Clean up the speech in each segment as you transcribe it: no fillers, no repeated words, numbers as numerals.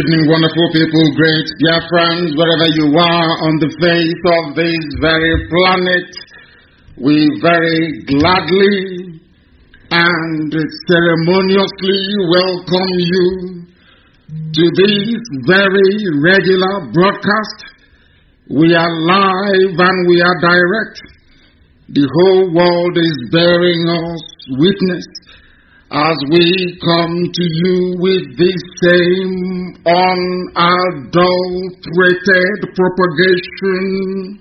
evening, wonderful people, great dear friends, wherever you are on the face of this very planet. We very gladly and ceremoniously welcome you to this very regular broadcast. We are live and we are direct. The whole world is bearing us witness as we come to you with this same unadulterated propagation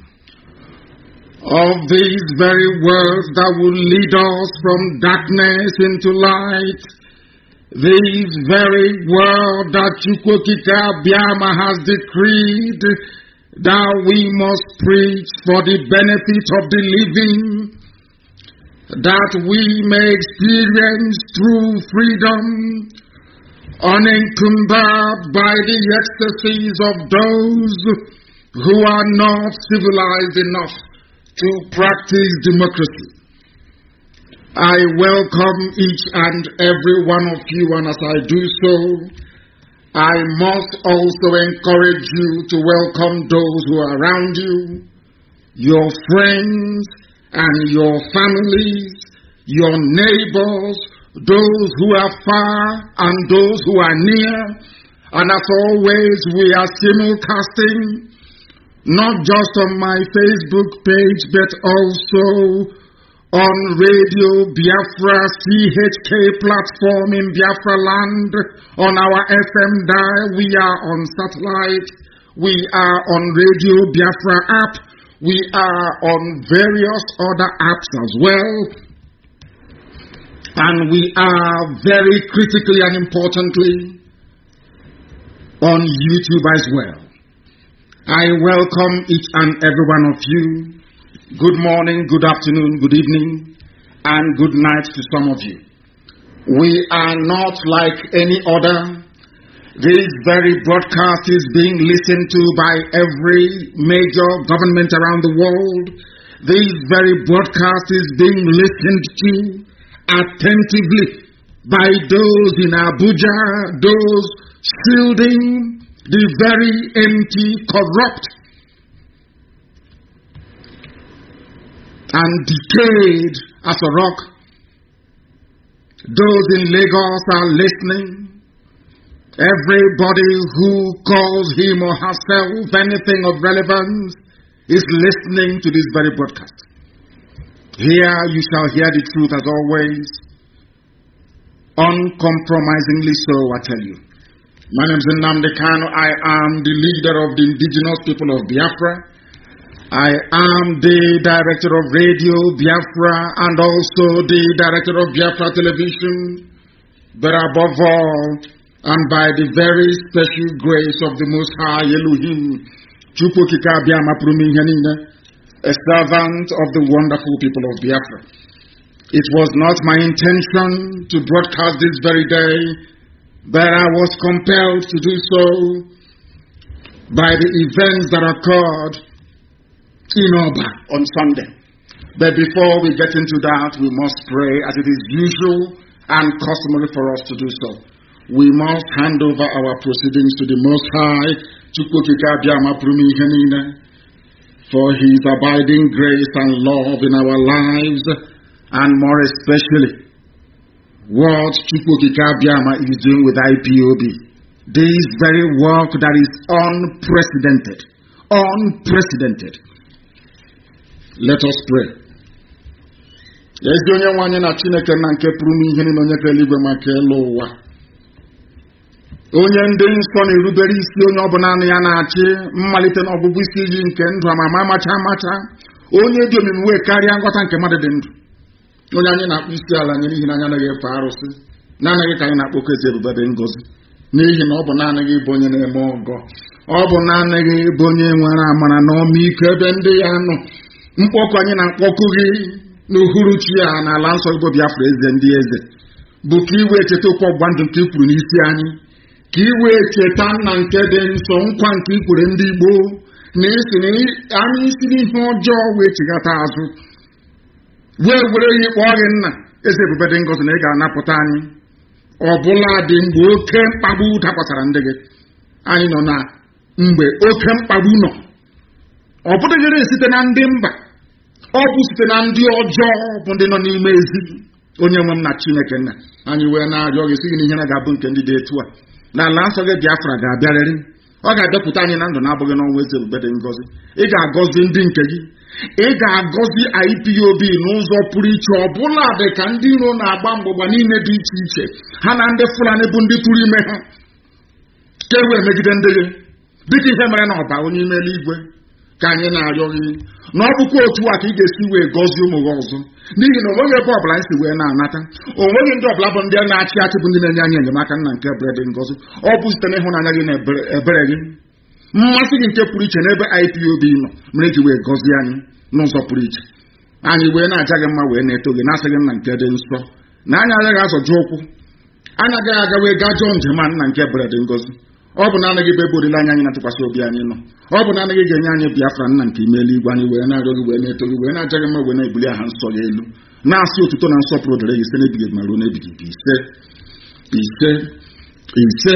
of these very words that will lead us from darkness into light. These very words that Chukwokika Biama has decreed that we must preach for the benefit of the living, that we may experience true freedom, unencumbered by the ecstasies of those who are not civilized enough to practice democracy. I welcome each and every one of you, and as I do so, I must also encourage you to welcome those who are around you, your friends, and your families, your neighbors, those who are far and those who are near. And as always, we are simulcasting, not just on my Facebook page, but also on Radio Biafra CHK platform in Biafra land, on our FM dial. We are on satellite. We are on Radio Biafra app. We are on various other apps as well. And we are very critically and importantly on YouTube as well. I welcome each and every one of you. Good morning, good afternoon, good evening, and good night to some of you. We are not like any other. This very broadcast is being listened to by every major government around the world. This very broadcast is being listened to attentively by those in Abuja, those shielding the very empty, corrupt, and decayed as a rock. Those in Lagos are listening. Everybody who calls him or herself anything of relevance is listening to this very broadcast. Here you shall hear the truth as always, uncompromisingly so, I tell you. My name is Nnamdi Kanu. I am the leader of the indigenous people of Biafra. I am the director of Radio Biafra and also the director of Biafra Television. But above all, and by the very special grace of the Most High Elohim, Chukwokika Biama Prumihanina, a servant of the wonderful people of Biafra. It was not my intention to broadcast this very day, but I was compelled to do so by the events that occurred in Oba on Sunday. But before we get into that, we must pray as it is usual and customary for us to do so. We must hand over our proceedings to the Most High, Chukwokika Biama Prumihanina, for His abiding grace and love in our lives, and more especially, what Chukwokika Biama is doing with IPOB. This very work that is unprecedented. Unprecedented. Let us pray. Onye ndị nsọ na-erubere isi onye ọbụla ya na-achị mmalite n'ọgwụgwụ isi iyi nke ndụ amama amacha amacha, onye dị omimi wee karịa nghọta nke mmadụ dị ndụ. Onye anyị na-akpụ isi ala nye n'ihi na anyị anaghị efe arụsị, naanị ka anyị na-akpọkọ eze ebube dị ngozi, n'ihi na ọ bụ naanị gị bụ onye na-eme ọgọ, ọ bụ naanị gị bụ onye nwere amara na ọmịiko ebe ndị ya nọ. Mkpọkụ anyị na-akpọkụ gị n'uhuruchi ya n'ala nsọ Igbo Biafra eze ndị eze bụ ka iwe cheta okwu ọgbụgba ndụ nke ikwuru n'isi anyị, ka iwe cheta nna nke dị nsọ nkwa nke ikwere ndị Igbo na isi na anyị isi n'ihe ọjọọ wee chigata azụ wee were ihe kpọọ gị nna eze ebube dị ngozi na ị ga-anapụta anyị ọbụla dị mgbe oke mkpagbu dakwasara ndị gị. anyị nọ na mgbe oke mkpagbu nọ. Ọ bụdịghịrị site na ndị mba, ọ bụ site na ndị ọjọọ bụ ndị nọ n'ime ezi. Onye nwe m na Chineke nna anyị wee na-arịọ gị sị gị n'ihe na ga-abụ nke ndị dị etu a na ala nsọ gị Biafra ga-abịarịrị. Ọ ga-abịapụta anyị na ndụ na-abụghị n'ọnwa eze ebube dị ngọzi. Ị ga-agọzi ndị nke gị, ị ga-agọzi IPOB n'ụzọ pụrụ iche, ọbụla dị ka ndị iro na-agba mgbụgba niile dị iche iche ha na ndị Fulani bụ ndị tụrụ ime ha ka e wee megide ndị gị dịka ihe mere na ọba onye ime eluigwe. Ka anyị na-arịọ gị na ọ bụkwa otu a ka ị ga-esi wee gọzie ụmụ gị ọzọ, n'ihi na onweghị ebe ọbụla anyị si wee na-anata, onweghị ndị ọbụla bụ ndị na-achị achị bụ ndị na-enye anyị enyemaka nna nke ebere dị ngọzi. Ọ bụ site n'ịhụnanya gị na ebere gị, mmasị gị nke pụrụ iche n'ebe IPOB nọ mere iji wee gọzie anyị n'ụzọ pụrụ iche. Anyị wee na-aja gị mma wee na-eto gị na-asị gị nna nke dị nsọ na anyị agaghị azọju ụkwụ, anyị agaghị aga wee gaa jọọ njem nna nke ebere dị ngọzi. Ọ bụ naanị gị bụ ebe olileanya anyị na-atụkwasị obi anyị nọ. Ọ bụ naanị gị ga-enye anyị Biafra nna nke ime eluigwe. Anyị wee na-arịọ gị wee na-eto gị wee na-aja gị mma wee na-ebuli aha nsọ gị elu, na-asị otuto na nsọpụrụ dịrị gị site n'ebighị ebi ma ruo n'ebighị ebi. Ise ise ise.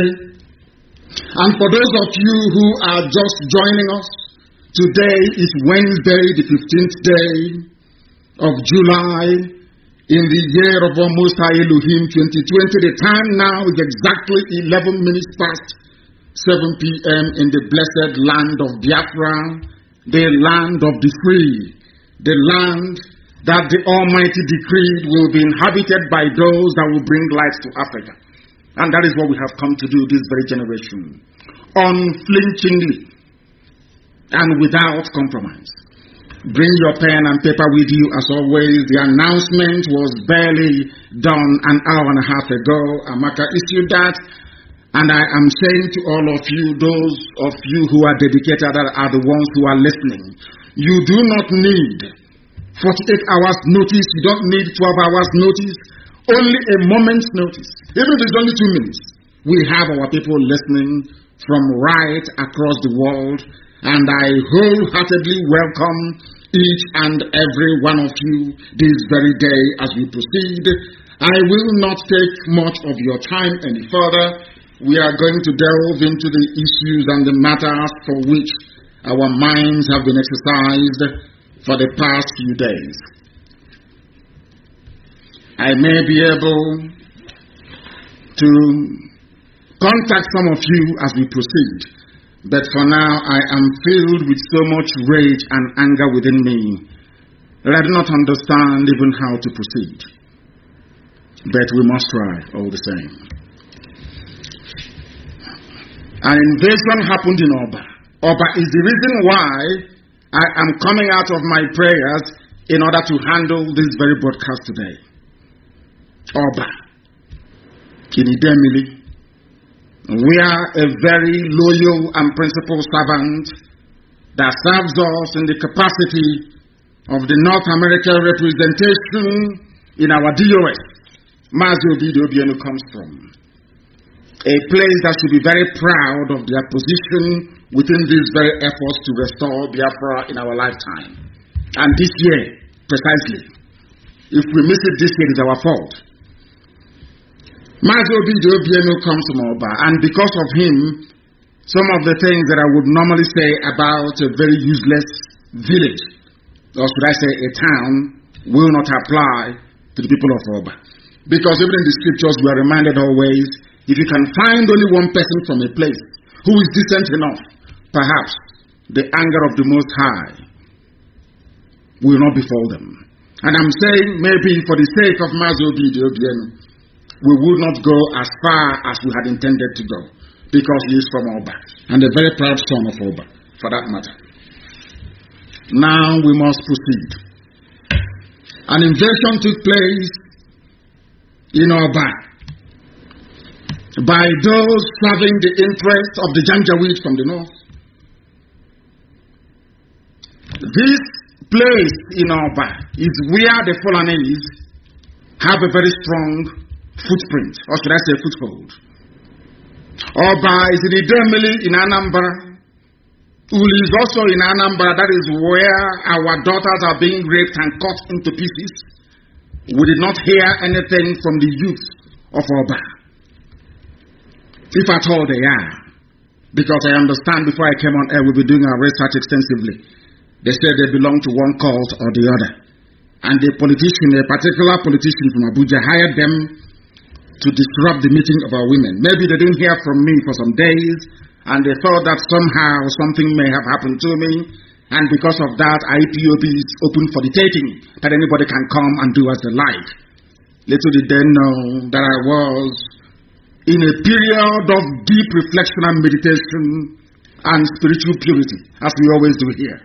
And for those of you who are just joining us, today is Wednesday, the 15th day of July in the year of our Most High Elohim 2020. The time now is exactly 11 minutes past 7 p.m. in the blessed land of Biafra, the land of the free, the land that the Almighty decreed will be inhabited by those that will bring light to Africa. And that is what we have come to do this very generation, unflinchingly and without compromise. Bring your pen and paper with you as always. The announcement was barely done an hour and a half ago. Amaka issued that. And I am saying to all of you, those of you who are dedicated, that are the ones who are listening, you do not need 48 hours notice. You don't need 12 hours notice. Only a moment's notice. Even if it's only 2 minutes. We have our people listening from right across the world. And I wholeheartedly welcome each and every one of you this very day as we proceed. I will not take much of your time any further. We are going to delve into the issues and the matters for which our minds have been exercised for the past few days. I may be able to contact some of you as we proceed, but for now I am filled with so much rage and anger within me that I do not understand even how to proceed. But we must try all the same. An invasion happened in Oba. Oba is the reason why I am coming out of my prayers in order to handle this very broadcast today. Oba, Kinidemili, we are a very loyal and principled servant that serves us in the capacity of the North American representation in our DOS. Mazi Obidio Obienu comes from a place that should be very proud of their position within these very efforts to restore Biafra in our lifetime. And this year, precisely, if we miss it this year, it is our fault. Mazi Obidio Obienu comes from Oba, and because of him, some of the things that I would normally say about a very useless village, or should I say a town, will not apply to the people of Oba. Because even in the scriptures we are reminded always, if you can find only one person from a place who is decent enough, perhaps the anger of the Most High will not befall them. And I'm saying maybe for the sake of Mazi Obidio Obienu, we would not go as far as we had intended to go, because he is from Oba, and a very proud son of Oba, for that matter. Now we must proceed. An invasion took place in Oba by those serving the interests of the Janjaweed from the north. This place in Oba is where the Fulanese have a very strong footprint, or should I say foothold. Oba is in Idemili in Anambra. Uli is also in Anambra. That is where our daughters are being raped and cut into pieces. We did not hear anything from the youth of Oba, if at all they are. Because I understand before I came on air, we'll be doing our research extensively. They said they belong to one cult or the other. And a particular politician from Abuja hired them to disrupt the meeting of our women. Maybe they didn't hear from me for some days, and they thought that somehow something may have happened to me, and because of that, IPOB is open for the taking, that anybody can come and do as they like. Little did they know that I was in a period of deep reflection and meditation and spiritual purity, as we always do here.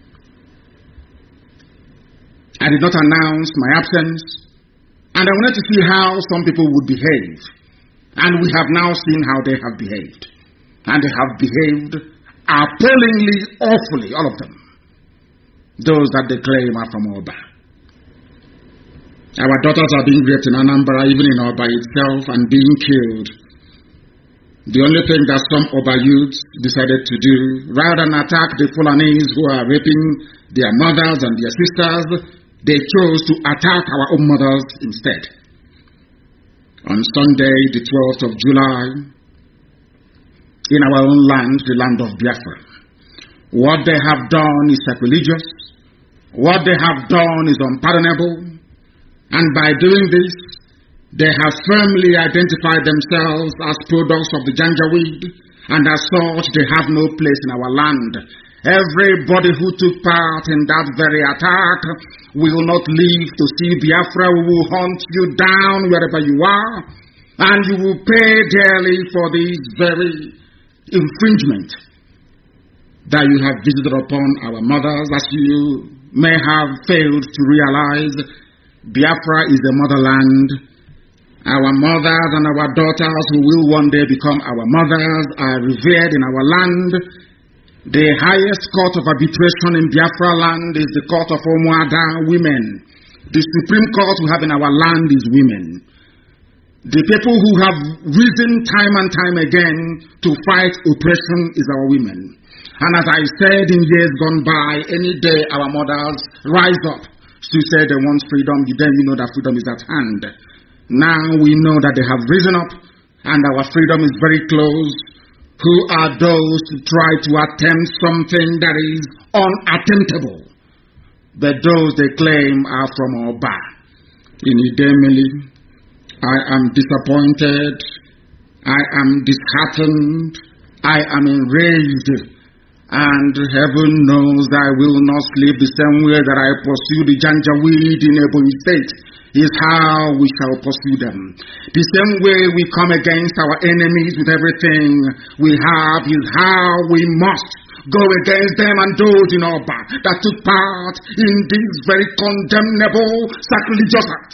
I did not announce my absence, and I wanted to see how some people would behave. And we have now seen how they have behaved. And they have behaved appallingly, awfully, all of them. Those that they claim are from Oba. Our daughters are being raped in Anambra, even in Oba itself, and being killed. The only thing that some Oba youths decided to do, rather than attack the Fulanis who are raping their mothers and their sisters, they chose to attack our own mothers instead. On Sunday, the 12th of July, in our own land, the land of Biafra, what they have done is sacrilegious. What they have done is unpardonable. And by doing this, they have firmly identified themselves as products of the Janjaweed, and as such, they have no place in our land. Everybody who took part in that very attack will not live to see Biafra. We will hunt you down wherever you are, and you will pay dearly for this very infringement that you have visited upon our mothers. As you may have failed to realize, Biafra is a motherland. Our mothers and our daughters who will one day become our mothers are revered in our land. The highest court of arbitration in Biafra land is the court of Omuada, women. The supreme court we have in our land is women. The people who have risen time and time again to fight oppression is our women. And as I said in years gone by, any day our mothers rise up to say they want freedom, then you know that freedom is at hand. Now we know that they have risen up and our freedom is very close. Who are those to try to attempt something that is unattemptable? But those they claim are from Oba. In Idemili, I am disappointed. I am disheartened. I am enraged. And heaven knows I will not sleep the same way that I pursue the Janjaweed in Ebonyi State. Is how we shall pursue them. The same way we come against our enemies with everything we have is how we must go against them and those in Oba that took part in this very condemnable sacrilegious act.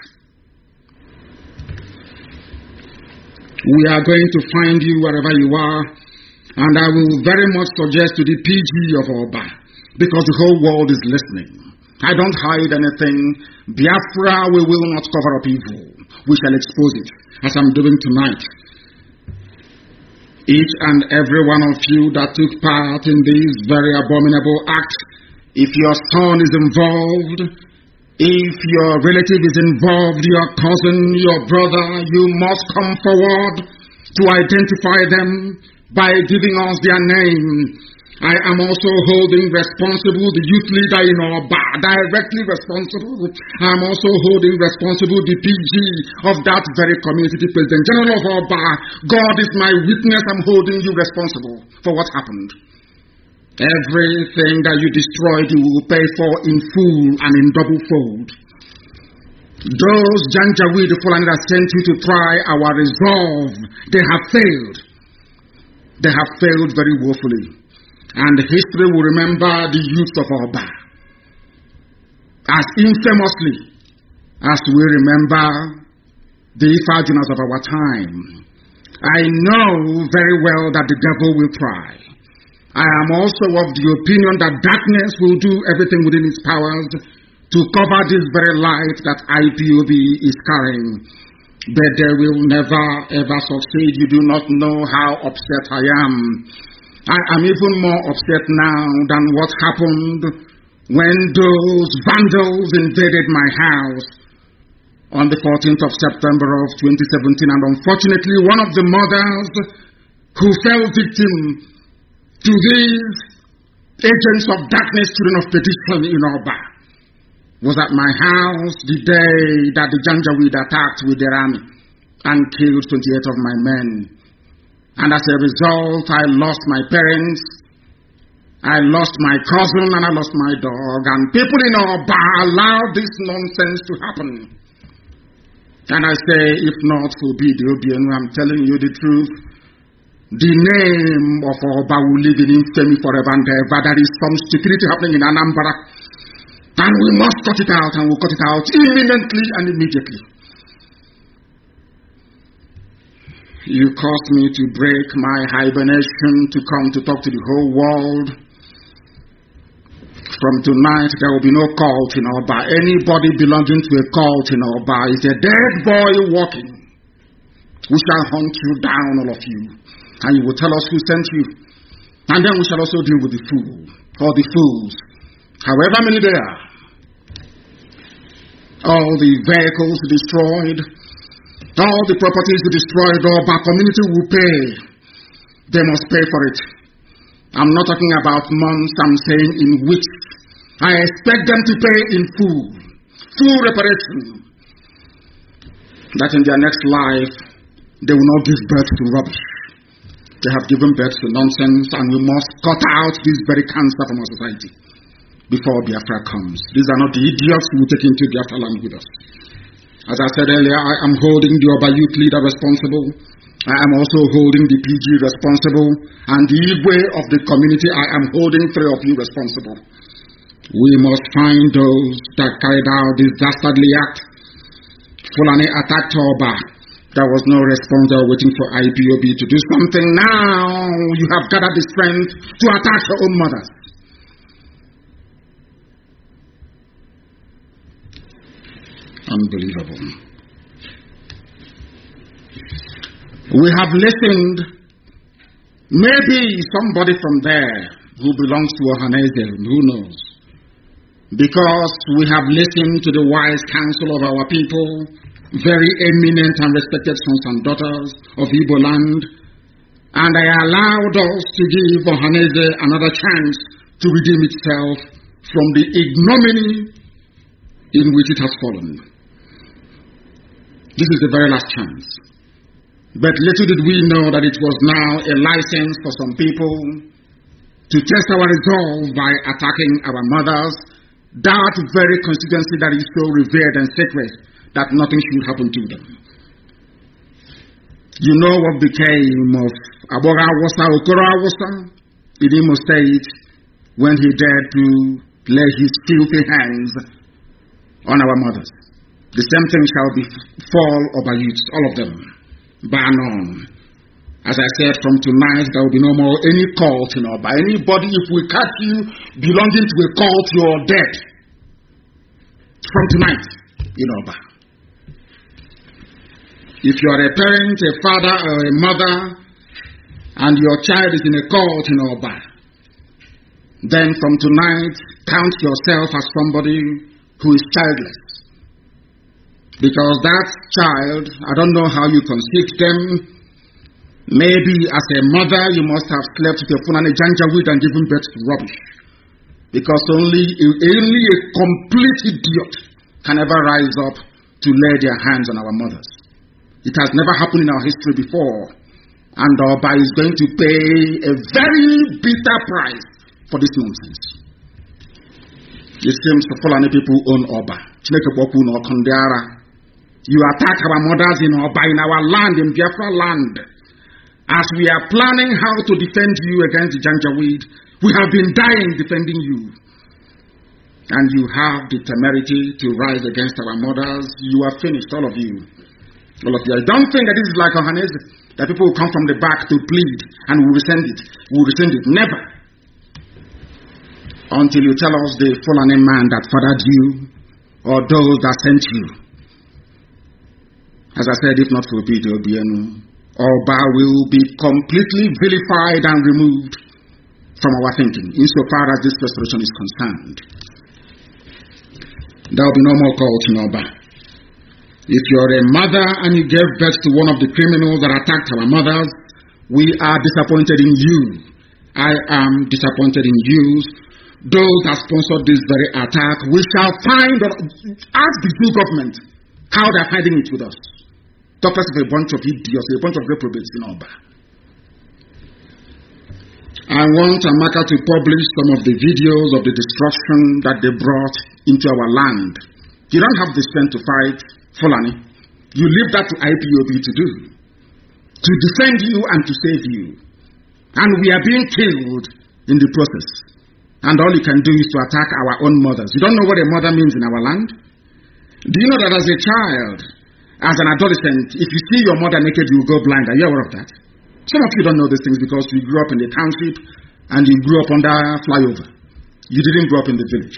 We are going to find you wherever you are, and I will very much suggest to the PG of Oba, because the whole world is listening. I don't hide anything. Biafra, we will not cover up evil. We shall expose it, as I'm doing tonight. Each and every one of you that took part in this very abominable act, if your son is involved, if your relative is involved, your cousin, your brother, you must come forward to identify them by giving us their name. I am also holding responsible the youth leader in Oba, directly responsible. I am also holding responsible the PG of that very community, the President General of Oba. God is my witness, I'm holding you responsible for what happened. Everything that you destroyed, you will pay for in full and in double fold. Those Janjaweed, the Fulani that sent you to try our resolve, they have failed. They have failed very woefully. And history will remember the youth of Oba as infamously as we remember the Ifajunas of our time. I know very well that the devil will try. I am also of the opinion that darkness will do everything within its powers to cover this very light that IPOB is carrying. But they will never ever succeed. You do not know how upset I am. I am even more upset now than what happened when those vandals invaded my house on the 14th of September of 2017. And unfortunately, one of the mothers who fell victim to these agents of darkness, children of perdition in Oba, was at my house the day that the Janjaweed attacked with their army and killed 28 of my men. And as a result, I lost my parents, I lost my cousin, and I lost my dog. And people in Oba allowed this nonsense to happen. And I say, if not for BDOBN, I'm telling you the truth, the name of Oba will live in infamy forever and ever. There is some stupidity happening in Anambra, and we must cut it out, and we'll cut it out imminently and immediately. You caused me to break my hibernation to come to talk to the whole world. From tonight, there will be no cult in Oba. Anybody belonging to a cult in Oba is a dead boy walking. We shall hunt you down, all of you, and you will tell us who sent you. And then we shall also deal with the fool, or the fools, however many they are. All the vehicles destroyed, all the properties destroyed, Oba community will pay. They must pay for it. I'm not talking about months, I'm saying in weeks. I expect them to pay in full reparation. That in their next life, they will not give birth to rubbish. They have given birth to nonsense, and we must cut out this very cancer from our society before Biafra comes. These are not the idiots who will take into Biafra land with us. As I said earlier, I am holding the Oba youth leader responsible. I am also holding the PG responsible, and the Igwe of the community, I am holding 3 of you responsible. We must find those that carried out this dastardly act. Fulani attacked Oba. There was no response. They were waiting for IPOB to do something. Now you have gathered the strength to attack your own mothers. Unbelievable. We have listened. Maybe somebody from there who belongs to Ohaneze, who knows? Because we have listened to the wise counsel of our people, very eminent and respected sons and daughters of Igbo land, and I allowed us to give Ohaneze another chance to redeem itself from the ignominy in which it has fallen. This is the very last chance. But little did we know that it was now a license for some people to test our resolve by attacking our mothers, that very constituency that is so revered and sacred that nothing should happen to them. You know what became of Aboga Awasa, Okoro Awasa in Imo State when he dared to lay his filthy hands on our mothers. The same thing shall befall Oba youths, all of them, bar none. As I said, from tonight there will be no more any cult in Oba. Anybody, if we catch you belonging to a cult, you're dead. From tonight in Oba. If you are a parent, a father, or a mother, and your child is in a cult in Oba, then from tonight count yourself as somebody who is childless. Because that child, I don't know how you conceived them. Maybe as a mother, you must have slept with a Fulani Janjaweed and given birth to rubbish. Because only a complete idiot can ever rise up to lay their hands on our mothers. It has never happened in our history before. And Oba is going to pay a very bitter price for this nonsense. It seems the Fulani people own Oba. You attack our mothers in Oba, in our land, in Biafra land. As we are planning how to defend you against the Janjaweed, we have been dying defending you. And you have the temerity to rise against our mothers. You are finished, all of you. All of you. I don't think that this is like Ohaneze, that people will come from the back to plead and we will rescind it. We will rescind it. Never. Until you tell us the Fulani man that fathered you or those that sent you. As I said, if not for BDOBN, Oba will be completely vilified and removed from our thinking, insofar as this restoration is concerned. There will be no more cult in Oba. If you're a mother and you gave birth to one of the criminals that attacked our mothers, we are disappointed in you. I am disappointed in you. Those that sponsored this very attack, we shall find, ask the Jew government how they're finding it with us. Talk us of a bunch of idiots, a bunch of reprobates in Oba. I want Amaka to publish some of the videos of the destruction that they brought into our land. You don't have the strength to fight Fulani. You leave that to IPOB to do, to defend you and to save you. And we are being killed in the process. And all you can do is to attack our own mothers. You don't know what a mother means in our land? Do you know that as a child, as an adolescent, if you see your mother naked, you will go blind? Are you aware of that? Some of you don't know these things because you grew up in the township and you grew up under flyover. You didn't grow up in the village.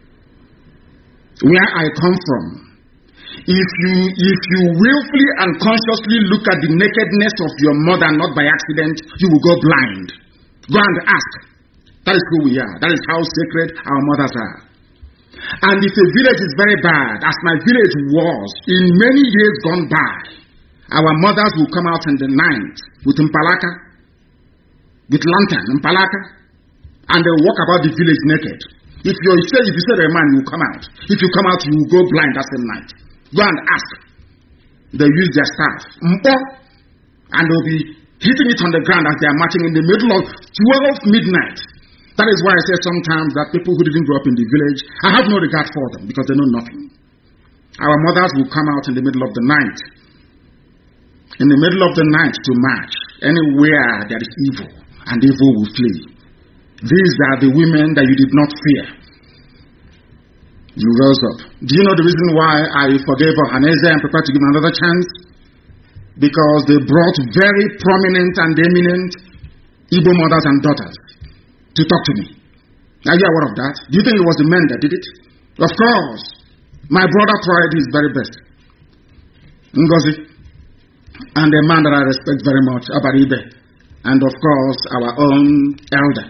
Where I come from, if you willfully and consciously look at the nakedness of your mother, not by accident, you will go blind. Go and ask. That is who we are. That is how sacred our mothers are. And if a village is very bad, as my village was in many years gone by, our mothers will come out in the night with impalaka, with lantern, impalaka, and they will walk about the village naked. If you say a man, you will come out. If you come out, you will go blind that same night. Go and ask. They use their staff. And they'll be hitting it on the ground as they are marching in the middle of 12 midnight. That is why I say sometimes that people who didn't grow up in the village, I have no regard for them because they know nothing. Our mothers will come out in the middle of the night. In the middle of the night to march. Anywhere there is evil, and evil will flee. These are the women that you did not fear. You rose up. Do you know the reason why I forgave Ohaneze and prepared to give him another chance? Because they brought very prominent and eminent Igbo mothers and daughters to talk to me. Are you aware of that? Do you think it was the men that did it? Of course. My brother tried his very best. Ngozi. And a man that I respect very much, Abaribe. And of course, our own elder,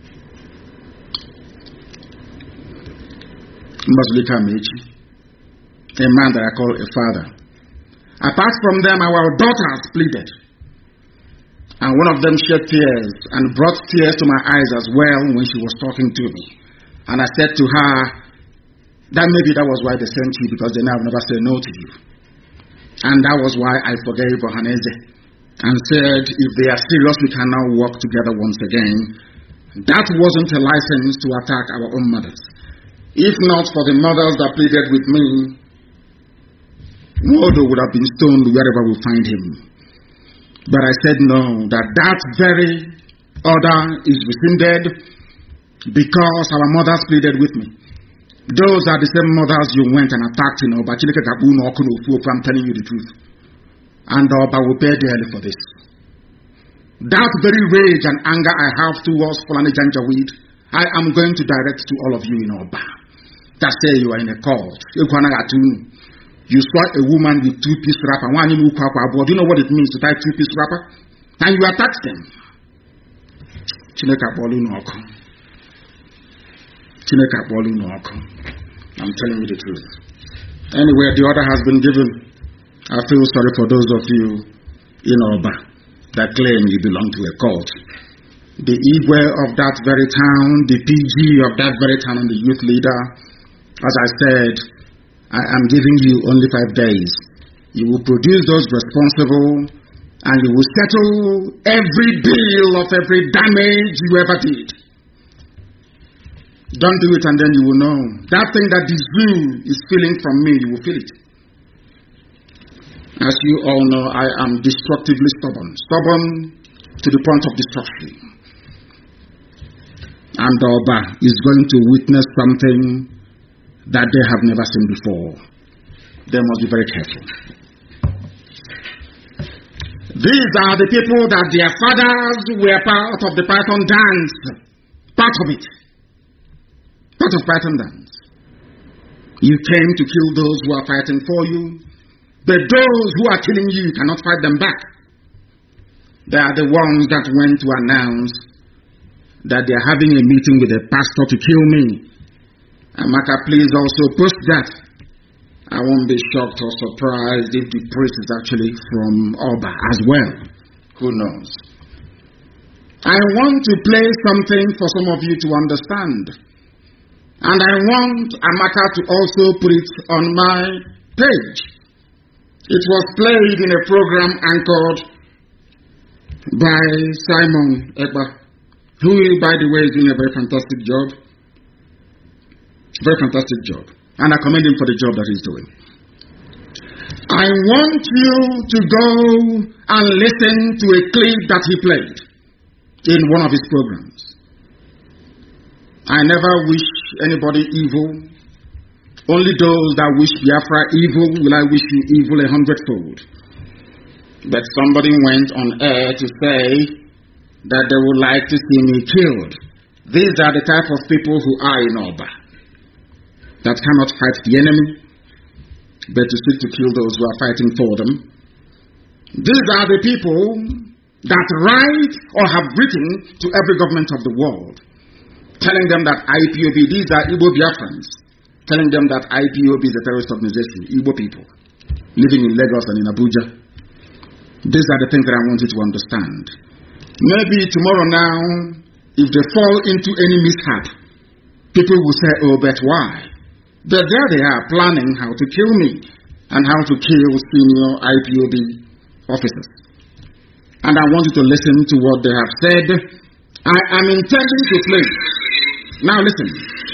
Mbazulika Mechi. A man that I call a father. Apart from them, our daughters pleaded. And one of them shed tears and brought tears to my eyes as well when she was talking to me. And I said to her, that maybe that was why they sent you, because they now never say no to you. And that was why I forgave Ohaneze and said, if they are serious, we can now work together once again. That wasn't a license to attack our own mothers. If not for the mothers that pleaded with me, Modo would have been stoned wherever we find him. But I said no, that very order is rescinded because our mothers pleaded with me. Those are the same mothers you went and attacked, but I'm telling you the truth. And Oba will pay dearly for this. That very rage and anger I have towards Fulani Janjaweed, I am going to direct to all of you in Oba. That say you are in a court. You saw a woman with two-piece wrapper. Do you know what it means to tie two-piece wrapper? And you attacked them. I'm telling you the truth. Anyway, the order has been given. I feel sorry for those of you in Oba that claim you belong to a cult. The Igwe of that very town, the PG of that very town, and the youth leader, as I said, I am giving you only 5 days. You will produce those responsible and you will settle every bill of every damage you ever did. Don't do it and then you will know. That thing that the zoo is feeling from me, you will feel it. As you all know, I am destructively stubborn. Stubborn to the point of destruction. And Oba is going to witness something that they have never seen before. They must be very careful. These are the people that their fathers were part of the Python dance. Part of it. Part of Python dance. You came to kill those who are fighting for you. But those who are killing you, you cannot fight them back. They are the ones that went to announce that they are having a meeting with a pastor to kill me. Amaka, please also post that. I won't be shocked or surprised if the priest is actually from Oba as well. Who knows? I want to play something for some of you to understand. And I want Amaka to also put it on my page. It was played in a program anchored by Simon Ekpa, who, by the way, is doing a very fantastic job. Very fantastic job. And I commend him for the job that he's doing. I want you to go and listen to a clip that he played in one of his programs. I never wish anybody evil. Only those that wish Biafra evil will I wish you evil 100-fold. But somebody went on air to say that they would like to see me killed. These are the type of people who are in Oba, that cannot fight the enemy, but to seek to kill those who are fighting for them. These are the people that write or have written to every government of the world, telling them that IPOB, these are Igbo Biafrans, telling them that IPOB is a terrorist organization, Igbo people, living in Lagos and in Abuja. These are the things that I want you to understand. Maybe tomorrow now, if they fall into any mishap, people will say, oh, but why? But there they are planning how to kill me and how to kill senior IPOB officers. And I want you to listen to what they have said. I am intending to play. Now listen.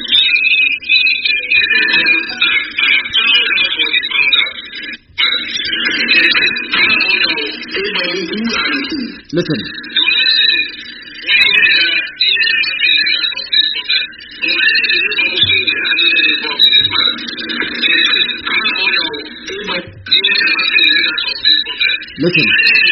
Listen. Listen.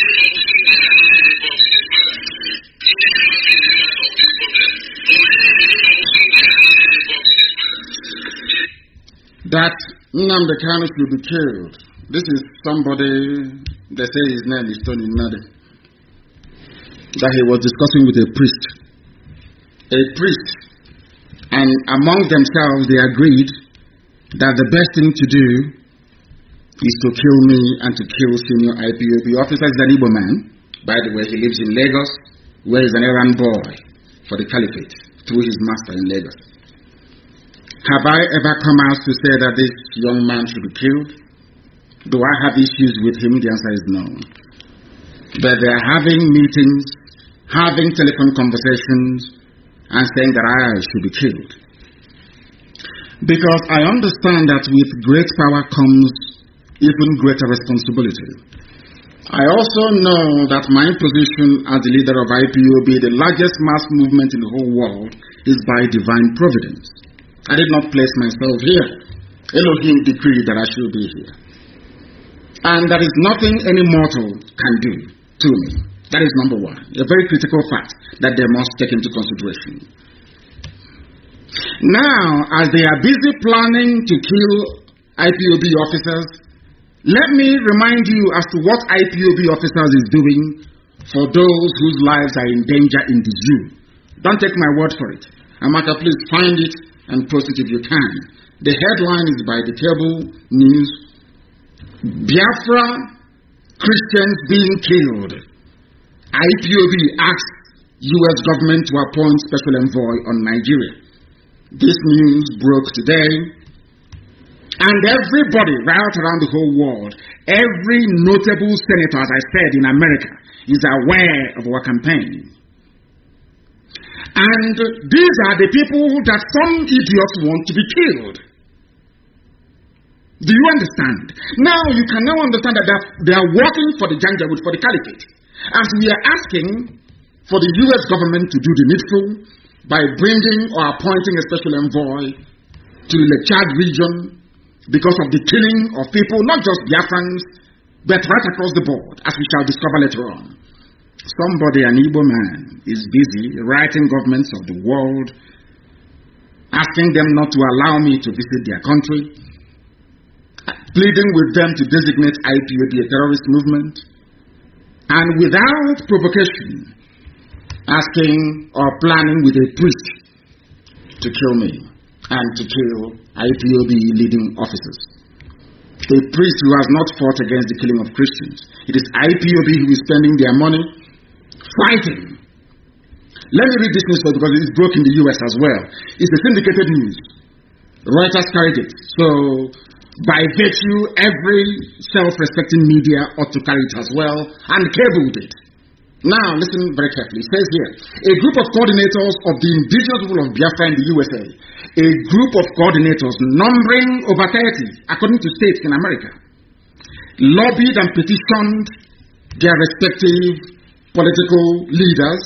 That Nnamdi Kanu should be killed. This is somebody, they say his name is Tony Nade, that he was discussing with a priest. A priest. And among themselves they agreed that the best thing to do is to kill me and to kill senior IPOB officers. He's an Igbo man. By the way, he lives in Lagos, where he's an errand boy for the caliphate through his master in Lagos. Have I ever come out to say that this young man should be killed? Do I have issues with him? The answer is no. But they are having meetings, having telephone conversations, and saying that I should be killed. Because I understand that with great power comes even greater responsibility. I also know that my position as the leader of IPOB, the largest mass movement in the whole world, is by divine providence. I did not place myself here. Elohim decreed that I should be here. And there is nothing any mortal can do to me. That is number one. A very critical fact that they must take into consideration. Now, as they are busy planning to kill IPOB officers, let me remind you as to what IPOB officers is doing for those whose lives are in danger in the zoo. Don't take my word for it. Amaka, please find it and post it if you can. The headline is by the Cable News. Biafra Christians being killed. IPOB asks U.S. government to appoint special envoy on Nigeria. This news broke today. And everybody right around the whole world, every notable senator, as I said, in America, is aware of our campaign. And these are the people that some idiots want to be killed. Do you understand? Now, you can now understand that they are working for the Janjaweed, for the caliphate. As we are asking for the U.S. government to do the needful by bringing or appointing a special envoy to the Chad region because of the killing of people, not just Biafrans, but right across the board, as we shall discover later on. Somebody, an Igbo man, is busy writing governments of the world, asking them not to allow me to visit their country, pleading with them to designate IPOB a terrorist movement, and without provocation, asking or planning with a priest to kill me and to kill IPOB leading officers. A priest who has not fought against the killing of Christians. It is IPOB who is spending their money fighting Let me read this news because it broke in the US as well. It's a syndicated news. Reuters carried it. So, by virtue, every self-respecting media ought to carry it as well, and cable did. Now, listen very carefully. It says here, a group of coordinators of the indigenous people of Biafra in the USA, a group of coordinators numbering over 30, according to states in America, lobbied and petitioned their respective political leaders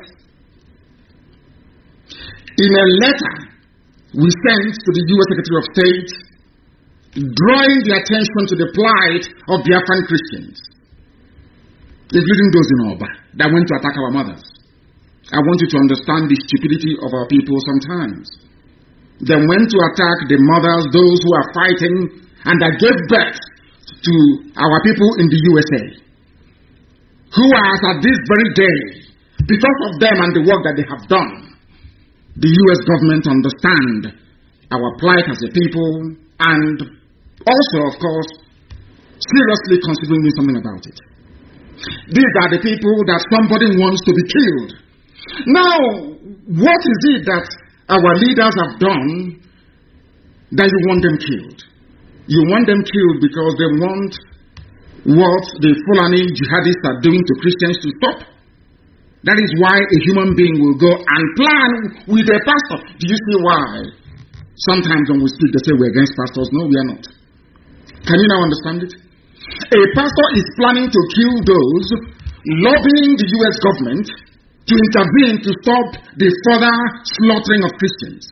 in a letter we sent to the U.S. Secretary of State, drawing the attention to the plight of Biafran Christians, including those in Oba that went to attack our mothers. I want you to understand the stupidity of our people sometimes. They went to attack the mothers, those who are fighting and that gave birth to our people in the USA, who are at this very day, because of them and the work that they have done, the U.S. government understand our plight as a people and also, of course, seriously considering doing something about it. These are the people that somebody wants to be killed. Now, what is it that our leaders have done that you want them killed? You want them killed because they want what the Fulani jihadists are doing to Christians to stop. That is why a human being will go and plan with a pastor. Do you see why? Sometimes when we speak, they say we're against pastors. No, we are not. Can you now understand it? A pastor is planning to kill those lobbying the U.S. government to intervene to stop the further slaughtering of Christians.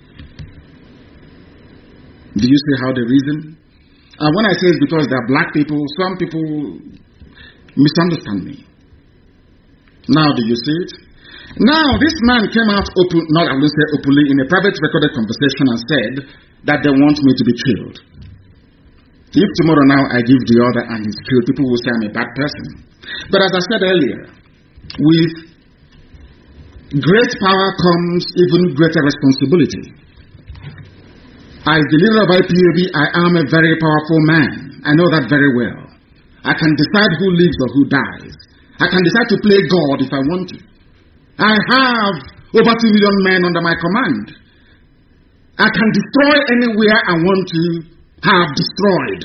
Do you see how they reason? And when I say it's because they're black people, some people misunderstand me. Now, do you see it? Now, this man came out openly in a private recorded conversation and said that they want me to be killed. If tomorrow now I give the order and he's killed, people will say I'm a bad person. But as I said earlier, with great power comes even greater responsibility. As the leader of IPOB, I am a very powerful man. I know that very well. I can decide who lives or who dies. I can decide to play God if I want to. I have over 2 million men under my command. I can destroy anywhere I want to have destroyed.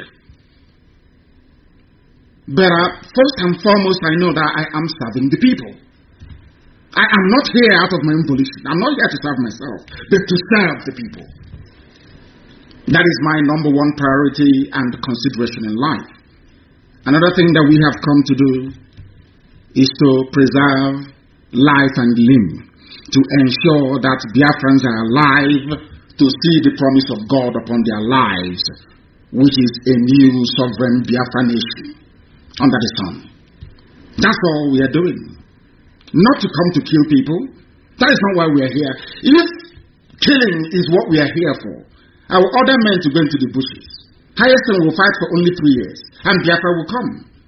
But first and foremost, I know that I am serving the people. I am not here out of my own volition. I'm not here to serve myself, but to serve the people. That is my number one priority and consideration in life. Another thing that we have come to do is to preserve life and limb, to ensure that Biafrans are alive to see the promise of God upon their lives, which is a new sovereign Biafra nation under the sun. That's all we are doing. Not to come to kill people. That is not why we are here. If killing is what we are here for, I will order men to go into the bushes. Higheston will fight for only 3 years, and Biafra will come.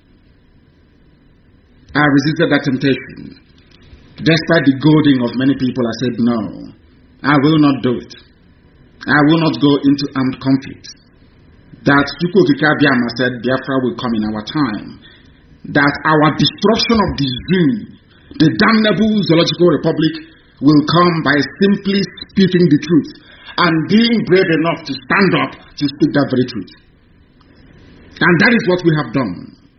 I resisted that temptation. Despite the goading of many people, I said, no, I will not do it. I will not go into armed conflict. That Chukwuokike Abiama said Biafra will come in our time. That our destruction of the zoo, the damnable zoological republic, will come by simply speaking the truth and being brave enough to stand up to speak that very truth. And that is what we have done.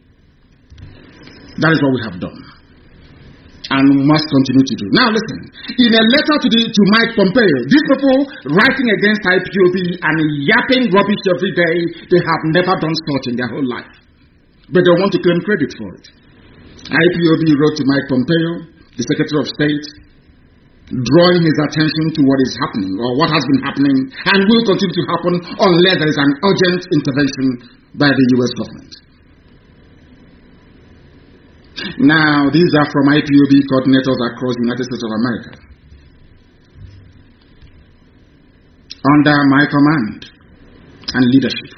That is what we have done. And we must continue to do. Now listen, in a letter to Mike Pompeo, these people writing against IPOB and yapping rubbish every day, they have never done such in their whole life. But they want to claim credit for it. IPOB wrote to Mike Pompeo, the Secretary of State, drawing his attention to what is happening or what has been happening and will continue to happen unless there is an urgent intervention by the U.S. government. Now, these are from IPOB coordinators across the United States of America. Under my command and leadership.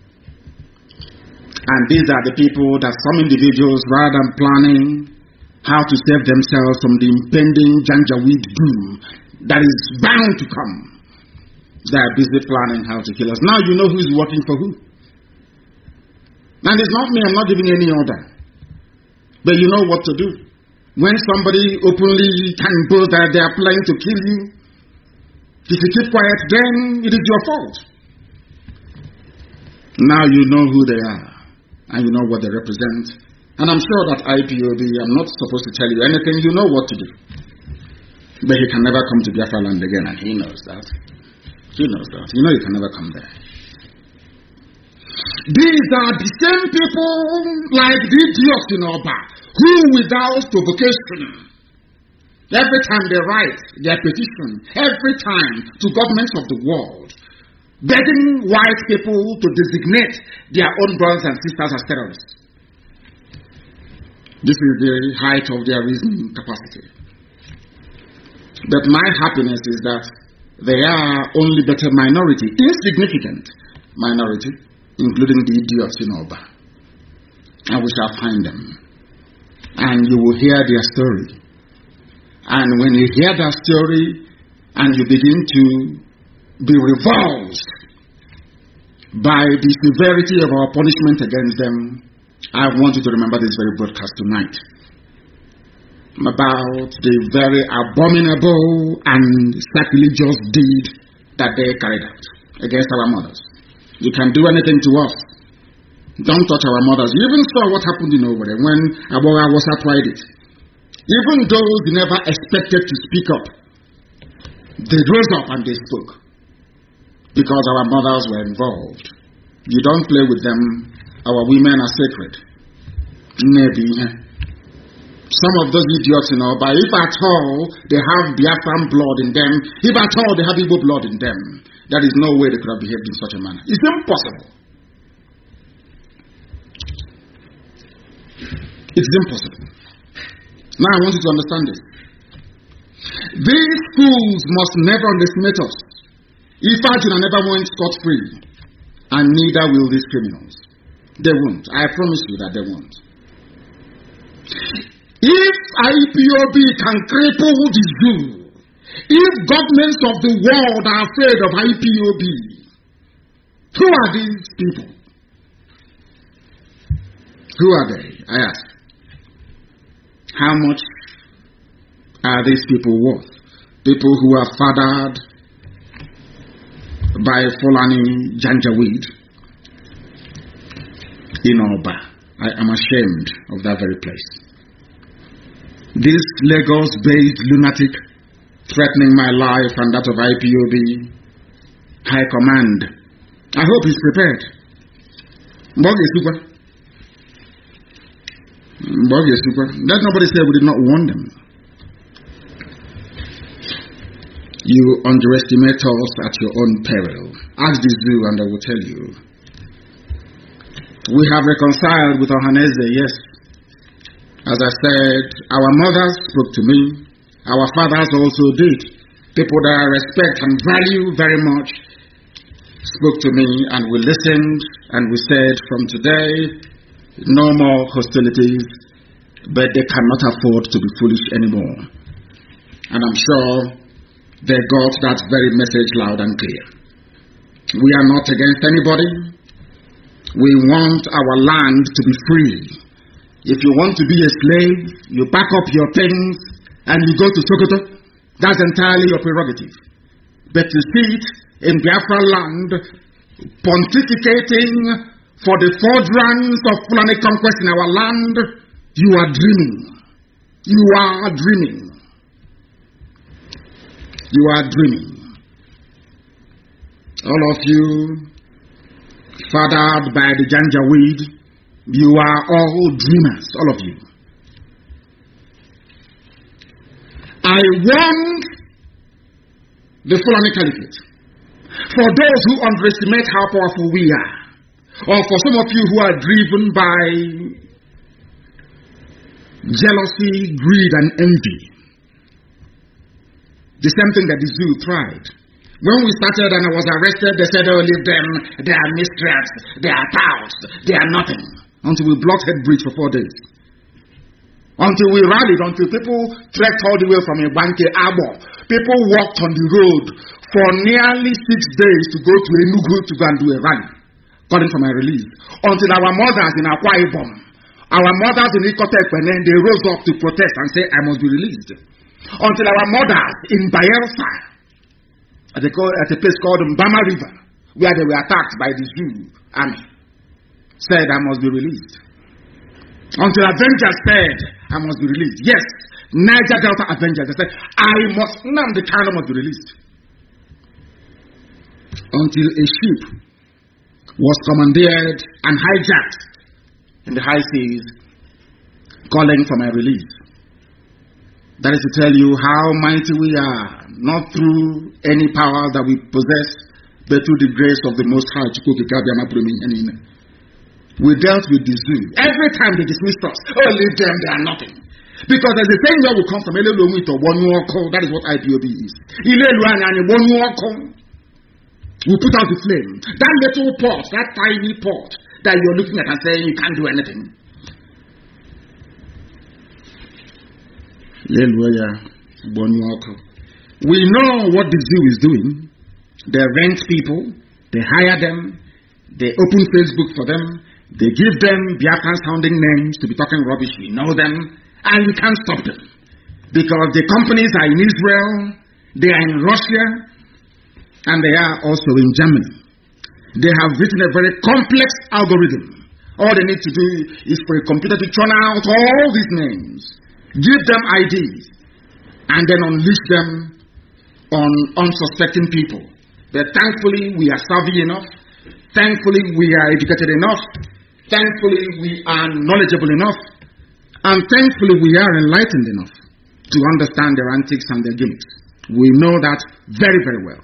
And these are the people that some individuals, rather than planning how to save themselves from the impending Janjaweed doom that is bound to come, they are busy planning how to kill us. Now you know who is working for who. And it's not me, I'm not giving any order. But you know what to do. When somebody openly can boast that they are planning to kill you, if you keep quiet, then it is your fault. Now you know who they are, and you know what they represent. And I'm sure that IPOB, I'm not supposed to tell you anything, you know what to do. But he can never come to Biafra land again, and he knows that. He knows that. You know he can never come there. These are the same people like the idiots in Oba, who without provocation, every time they write their petition, every time to governments of the world, begging white people to designate their own brothers and sisters as terrorists. This is the height of their reasoning capacity. But my happiness is that they are only but a minority, insignificant minority, including the idiots in Oba. And we shall find them. And you will hear their story. And when you hear that story and you begin to be revulsed by the severity of our punishment against them, I want you to remember this very broadcast tonight about the very abominable and sacrilegious deed that they carried out against our mothers. You can do anything to us. Don't touch our mothers. You even saw what happened in Owerri when Aboga was tried it. Even those who never expected to speak up, they rose up and they spoke because our mothers were involved. You don't play with them. Our women are sacred. Maybe. Some of those idiots, but if at all they have Biafran blood in them, if at all they have Igbo blood in them, there is no way they could have behaved in such a manner. It's impossible. It's impossible. Now I want you to understand this. These fools must never underestimate us. Ifajuna never went scot-free, and neither will these criminals. They won't. I promise you that they won't. If IPOB can cripple the Zoo, if governments of the world are afraid of IPOB, who are these people? Who are they? I ask. How much are these people worth? People who are fathered by Fulani Janjaweed in Oba. I am ashamed of that very place. This Lagos-based lunatic threatening my life and that of IPOB High Command. I hope he's prepared. Let nobody say we did not warn them. You underestimate us at your own peril. Ask the Zoo and I will tell you. We have reconciled with Ohaneze, yes. As I said, our mothers spoke to me. Our fathers also did. People that I respect and value very much spoke to me, and we listened, and we said, from today, no more hostilities, but they cannot afford to be foolish anymore. And I'm sure they got that very message loud and clear. We are not against anybody. We want our land to be free. If you want to be a slave, you pack up your things and you go to Sokoto. That's entirely your prerogative. But to sit in Biafra land, pontificating for the furtherance of Fulani conquest in our land, you are dreaming. You are dreaming. You are dreaming. All of you, fathered by the Janjaweed, you are all dreamers, all of you. I want the Fulani Caliphate. For those who underestimate how powerful we are, or for some of you who are driven by jealousy, greed, and envy, the same thing that the Zoo tried. When we started and I was arrested, they said, oh, leave them, they are miscreants, they are touts, they are nothing. Until we blocked Head Bridge for 4 days. Until we rallied, until people trekked all the way from Ibanke Abo. People walked on the road for nearly 6 days to go to Enugu to go and do a rally, calling for my release. Until our mothers in Akwa Ibom, Our mothers in Ikotek, they rose up to protest and say, I must be released. Until our mothers in Bayelsa, at a place called Mbama River, where they were attacked by the Zoo army, said, I must be released. Until Avengers said, I must be released. Yes, Niger Delta Avengers, they said, Nnamdi Kanu must be released. Until a ship was commandeered and hijacked in the high seas, calling for my release. That is to tell you how mighty we are, not through any power that we possess, but through the grace of the Most High. We dealt with the Zoo. Every time they dismissed us, oh, leave them, they are nothing. Because there's a saying that will come from that is what IPOB is. We put out the flame. That little pot, that tiny pot that you're looking at and saying you can't do anything. We know what the Zoo is doing. They rent people, they hire them, they open Facebook for them, they give them Biafran sounding names to be talking rubbish. We know them, and we can't stop them. Because the companies are in Israel, they are in Russia, and they are also in Germany. They have written a very complex algorithm. All they need to do is for a computer to churn out all these names, give them IDs, and then unleash them on unsuspecting people. But thankfully, we are savvy enough. Thankfully, we are educated enough. Thankfully, we are knowledgeable enough. And thankfully, we are enlightened enough to understand their antics and their gimmicks. We know that very, very well.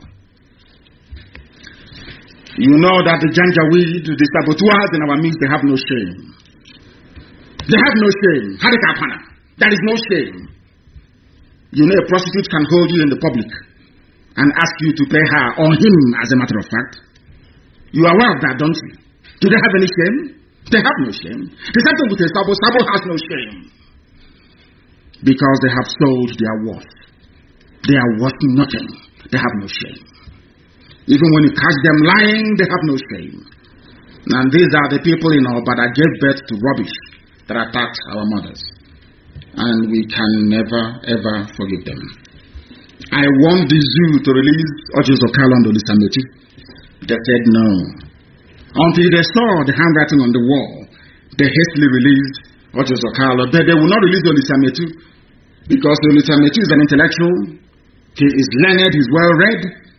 You know that the Janjaweed, the saboteurs in our midst, they have no shame. They have no shame. Harikapana. There is no shame. You know, a prostitute can hold you in the public and ask you to pay her or him, as a matter of fact. You are aware of that, don't you? Do they have any shame? They have no shame. The same thing with a Sabo. Sabo has no shame. Because they have sold their worth. They are worth nothing. They have no shame. Even when you catch them lying, they have no shame. And these are the people in Oba that gave birth to rubbish that attacked our mothers. And we can never, ever forgive them. I want the Zoo to release Orjies Okalo and Olisametu. They said no. Until they saw the handwriting on the wall, they hastily released Orjies Okalo. But they will not release Olisametu because Olisametu is an intellectual. He is learned, he is well read.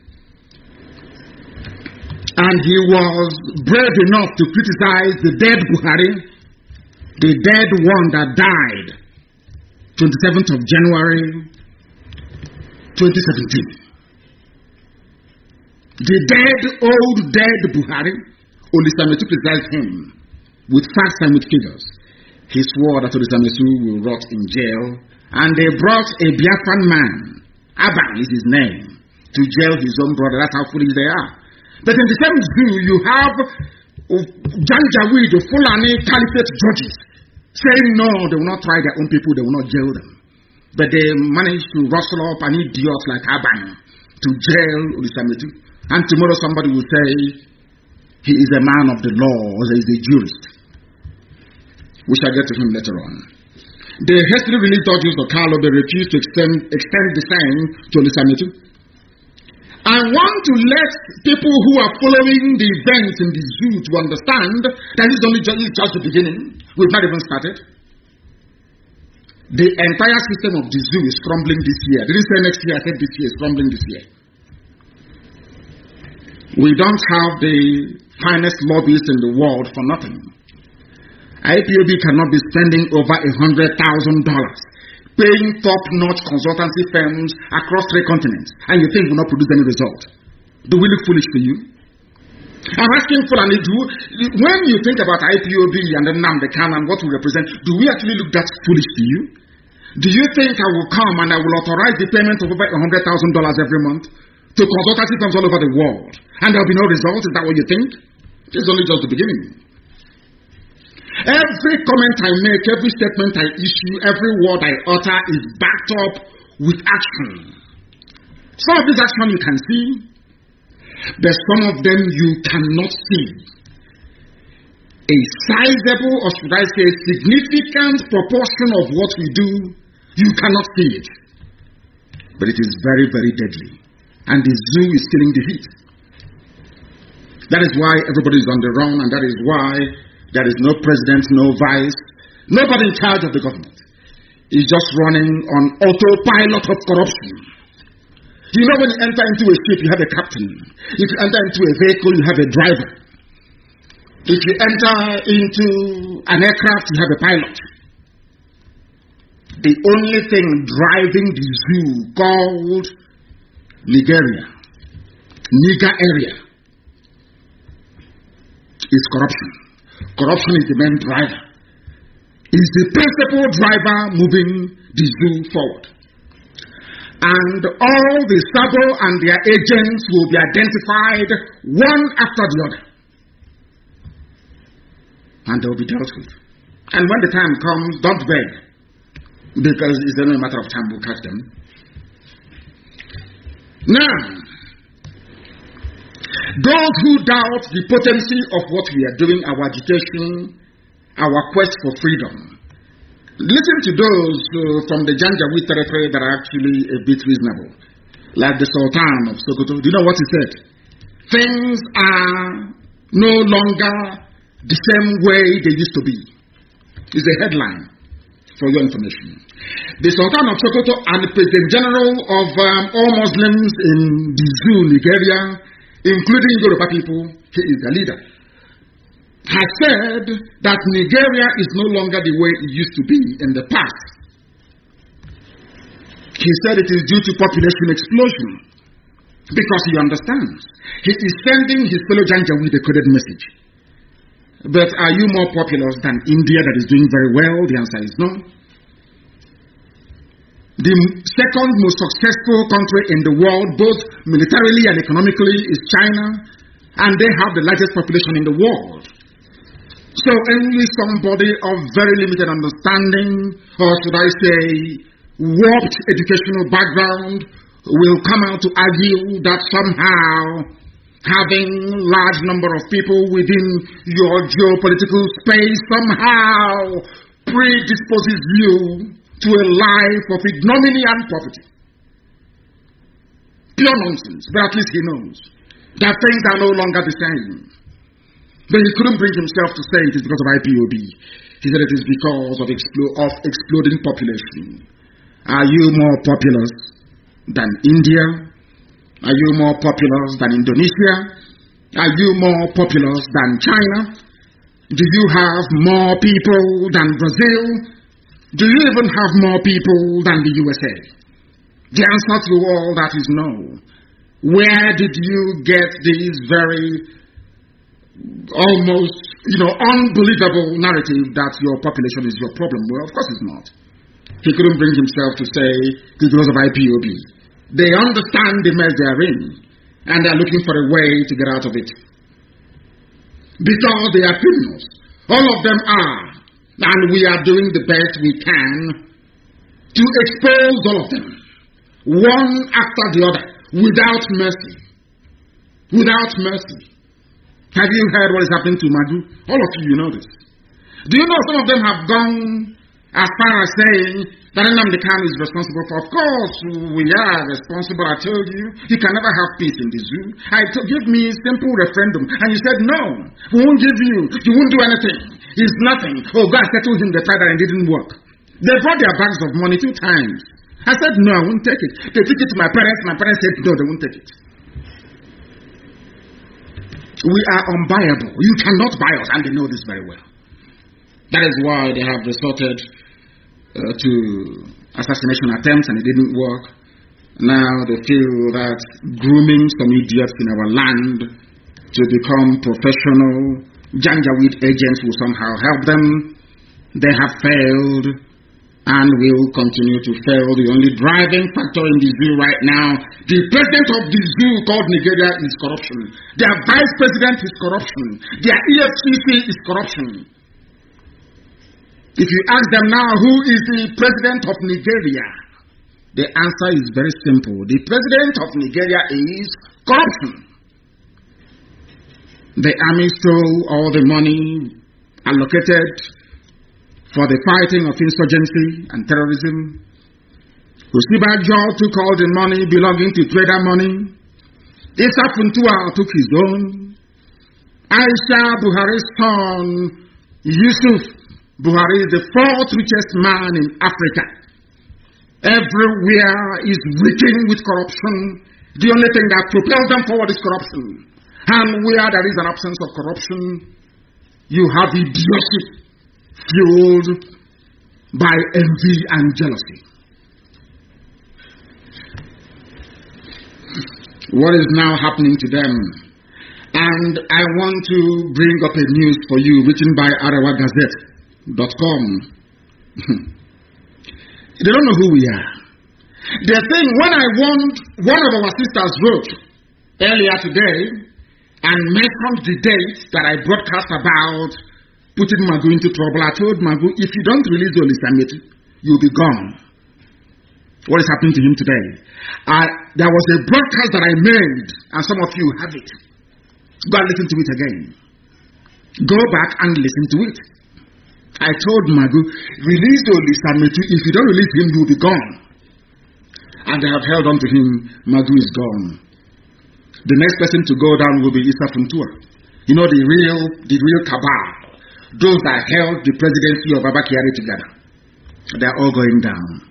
And he was brave enough to criticize the dead Buhari, the dead one that died 27th of January 2017. The old dead Buhari, Olisametu criticized him with facts and with figures. He swore that Olisametu will rot in jail, and they brought a Biafran man, Abang is his name, to jail his own brother. That's how foolish they are. But in the same Zoo, you have Janjaweed, the Fulani Caliphate judges, saying no, they will not try their own people, they will not jail them. But they managed to rustle up an idiot like Abang to jail Olisametu. And tomorrow somebody will say he is a man of the law or he is a jurist. We shall get to him later on. They hastily released Orjies Okalo. They refused to extend the same to Olisametu. I want to let people who are following the events in the Zoo to understand that this is only just the beginning. We've not even started. The entire system of the Zoo is crumbling this year. I didn't say next year, I said this year. It's crumbling this year. We don't have the finest lobbyists in the world for nothing. IPOB cannot be spending over $100,000 paying top-notch consultancy firms across 3 continents, and you think will not produce any result. Do we look foolish to you? I'm asking Fulani, when you think about IPOB and the Nnamdi Kanu and what we represent, do we actually look that foolish to you? Do you think I will come and I will authorize the payment of over $100,000 every month to consultancy firms all over the world, and there will be no result? Is that what you think? It's only just the beginning. Every comment I make, every statement I issue, every word I utter is backed up with action. Some of this action you can see, but some of them you cannot see. a sizable, or should I say, significant proportion of what we do, you cannot see it. But it is very, very deadly. And the zoo is feeling the heat. That is why everybody is on the run, and that is why there is no president, no vice, nobody in charge of the government. It's just running on autopilot of corruption. You know, when you enter into a ship, you have a captain. If you enter into a vehicle, you have a driver. If you enter into an aircraft, you have a pilot. The only thing driving the zoo called Nigeria, Niger area, is corruption. Corruption is the main driver. Is the principal driver moving the zoo forward. And all the SABO and their agents will be identified one after the other. And they will be dealt with. And when the time comes, don't beg, because it's only a matter of time we'll catch them. Now, those who doubt the potency of what we are doing, our agitation, our quest for freedom, listen to those from the Janjaweed territory that are actually a bit reasonable, like the Sultan of Sokoto. Do you know what he said? Things are no longer the same way they used to be. It's a headline for your information. The Sultan of Sokoto and the President General of all Muslims in the zoo, Nigeria, including Yoruba people, he is the leader, has said that Nigeria is no longer the way it used to be in the past. He said it is due to population explosion, because he understands. He is sending his fellow Janjaweed a coded message. But are you more populous than India, that is doing very well? The answer is no. The second most successful country in the world, both militarily and economically, is China, and they have the largest population in the world. So only somebody of very limited understanding, or should I say, warped educational background, will come out to argue that somehow having large number of people within your geopolitical space somehow predisposes you to a life of ignominy and poverty. Pure nonsense, but at least he knows that things are no longer the same. But he couldn't bring himself to say it is because of IPOB. He said it is because of exploding population. Are you more populous than India? Are you more populous than Indonesia? Are you more populous than China? Do you have more people than Brazil? Do you even have more people than the USA? The answer to all that is no. Where did you get these very almost, unbelievable narrative that your population is your problem? Well, of course it's not. He couldn't bring himself to say it's because of IPOB. They understand the mess they are in, and they are looking for a way to get out of it. Because they are criminals. All of them are. And we are doing the best we can to expose all of them, one after the other, without mercy. Without mercy. Have you heard what is happening to Madu? All of you know this. Do you know some of them have gone as far as saying that Nnamdi Kanu is responsible for? Of course, we are responsible. I told you, you can never have peace in the zoo. Give me a simple referendum. And you said, no, we won't give you. You won't do anything. It's nothing. Oh, God settled him the fact that it didn't work. They brought their bags of money 2 times. I said, no, I won't take it. They took it to my parents. My parents said, no, they won't take it. We are unbuyable. You cannot buy us, and they know this very well. That is why they have resorted to assassination attempts, and it didn't work. Now they feel that grooming some idiots in our land to become professional Janjaweed agents will somehow help them. They have failed and will continue to fail. The only driving factor in the zoo right now, the president of the zoo called Nigeria, is corruption. Their vice president is corruption. Their EFCC is corruption. If you ask them now, who is the president of Nigeria? The answer is very simple. The president of Nigeria is corruption. The army stole all the money allocated for the fighting of insurgency and terrorism. Osibajo took all the money belonging to trader money. Issa Funtua took his own. Aisha Buhari's son, Yusuf Buhari, is the fourth richest man in Africa. Everywhere is reeking with corruption. The only thing that propels them forward is corruption. And where there is an absence of corruption, you have idiocy fueled by envy and jealousy. What is now happening to them? And I want to bring up a news for you written by arawagazette.com. They don't know who we are. They're saying, when I want, one of our sisters wrote earlier today and mentioned the date that I broadcast about putting Magu into trouble. I told Magu, if you don't release Oli Samiti, you'll be gone. What is happening to him today? There was a broadcast that I made, and some of you have it. Go and listen to it again. Go back and listen to it. I told Magu, release Oli Samiti. If you don't release him, you'll be gone. And they have held on to him. Magu is gone. The next person to go down will be Issa Funtua. You know, the real cabal. Those that held the presidency of Abba Kyari together. They are all going down.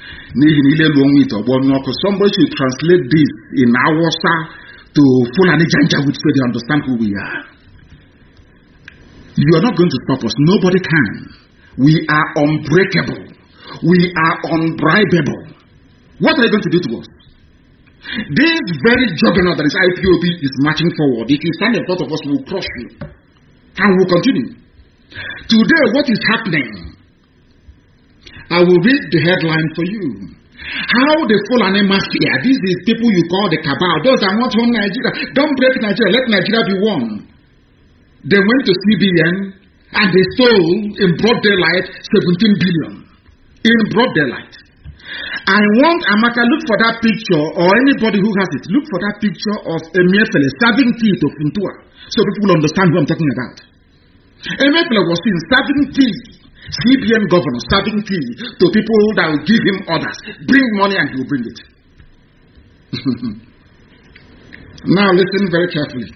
Somebody should translate this in Hausa to Fulani Janjaweed so they understand who we are. You are not going to stop us. Nobody can. We are unbreakable. We are unbribable. What are you going to do to us? This very juggernaut that is IPOB is marching forward. If you stand in front of us, we will crush you. And we will continue. Today, what is happening? I will read the headline for you. How the Fulani Mafia, these is people you call the cabal, those that want one Nigeria, don't break Nigeria, let Nigeria be one. They went to CBN and they stole in broad daylight 17 billion. In broad daylight. I want Amaka, look for that picture, or anybody who has it, look for that picture of Emefiele serving tea to Funtua, so people will understand who I'm talking about. Emefiele was seen serving tea, CBN governor serving tea to people that will give him orders. Bring money and he will bring it. Now listen very carefully.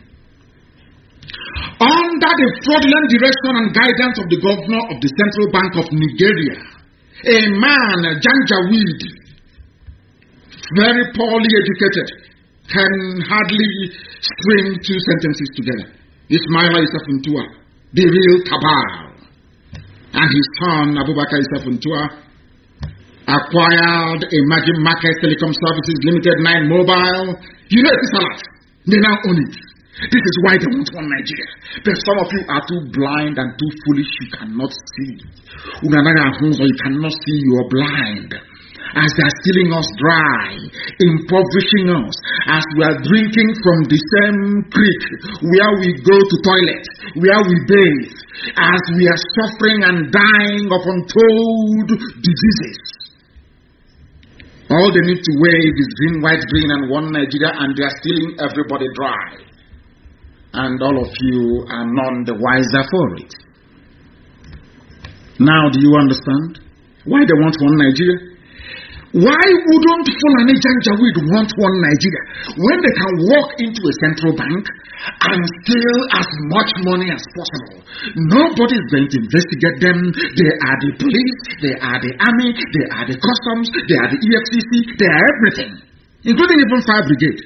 Under the fraudulent direction and guidance of the governor of the Central Bank of Nigeria, a man, Janjaweed, very poorly educated, can hardly string two sentences together. Ismaila Issa Funtua, the real cabal, and his son, Abubakar Issa Funtua, acquired Emerging Market Telecom Services Limited 9 Mobile. You know it's a lot. They now own it. This is why they want one Nigeria. But some of you are too blind and too foolish, you cannot see. You cannot see, you are blind. As they are stealing us dry, impoverishing us, as we are drinking from the same creek where we go to toilet, where we bathe, as we are suffering and dying of untold diseases. All they need to wave is green, white, green, and one Nigeria, and they are stealing everybody dry. And all of you are none the wiser for it. Now, do you understand why they want one Nigeria? Why wouldn't Fulani Janjaweed want one Nigeria when they can walk into a central bank and steal as much money as possible? Nobody is going to investigate them. They are the police, they are the army, they are the customs, they are the EFCC, they are everything, including even fire brigade.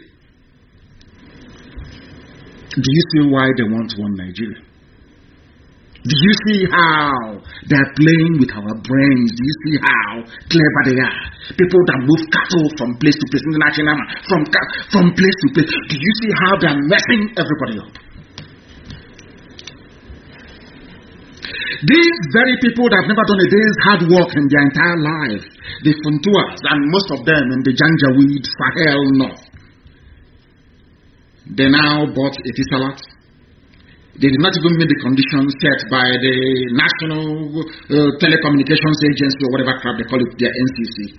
Do you see why they want one Nigeria? Do you see how they are playing with our brains? Do you see how clever they are? People that move cattle from place to place, from place to place. Do you see how they are messing everybody up? These very people that have never done a day's hard work in their entire life, the Funtuas, and most of them in the Janjaweed Sahel North, they now bought Etisalat. They did not even meet the conditions set by the National Telecommunications Agency or whatever crap they call it, their NCC.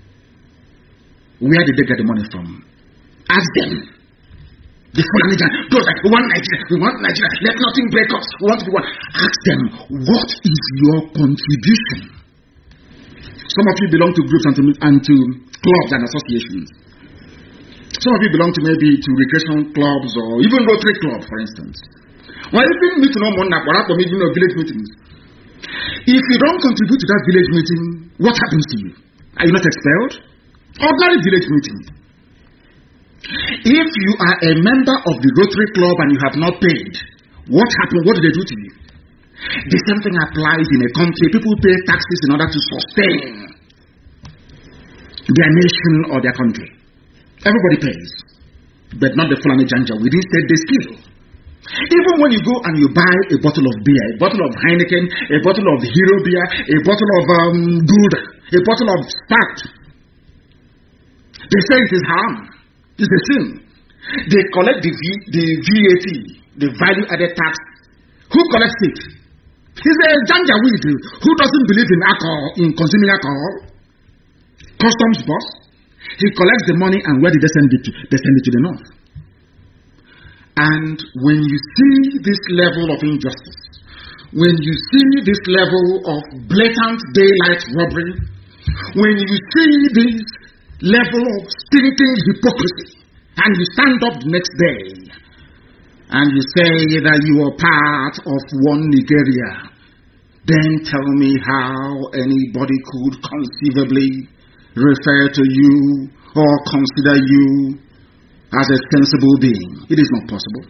Where did they get the money from? Ask them. The Fulani, Those like, we want Nigeria, let nothing break us, we want to be one. Ask them, what is your contribution? Some of you belong to groups and to clubs and associations. Some of you belong to maybe to recreation clubs or even Rotary Club, for instance. Well, if you meet no more or even village meetings, if you don't contribute to that village meeting, what happens to you? Are you not expelled? Ordinary village meeting. If you are a member of the Rotary Club and you have not paid, what happened? What do they do to you? The same thing applies in a country. People pay taxes in order to sustain their nation or their country. Everybody pays, but not the Fulani Janjaweed. Instead, they steal. Even when you go and you buy a bottle of beer, a bottle of Heineken, a bottle of Hero beer, a bottle of Gouda, a bottle of Stout, they say it is haram. It's a sin. They collect the VAT, the value-added tax. Who collects it? He's a Janjaweed who doesn't believe in alcohol, in consuming alcohol. Customs boss. He collects the money, and where did they send it to? They send it to the north. And when you see this level of injustice, when you see this level of blatant daylight robbery, when you see this level of stinking hypocrisy, and you stand up the next day and you say that you are part of one Nigeria, then tell me how anybody could conceivably refer to you or consider you as a sensible being. It is not possible.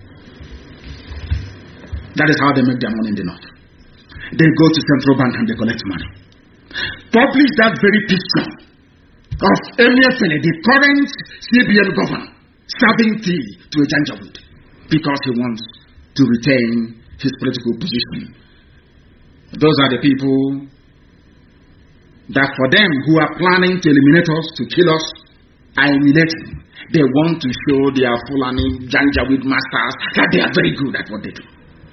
That is how they make their money in the north. They go to central bank and they collect money. Publish that very picture of Emefiele, the current CBN governor, serving tea to a Janjaweed because he wants to retain his political position. Those are the people that for them who are planning to eliminate us, to kill us, are emulating. They want to show their Fulani Janjaweed masters that they are very good at what they do.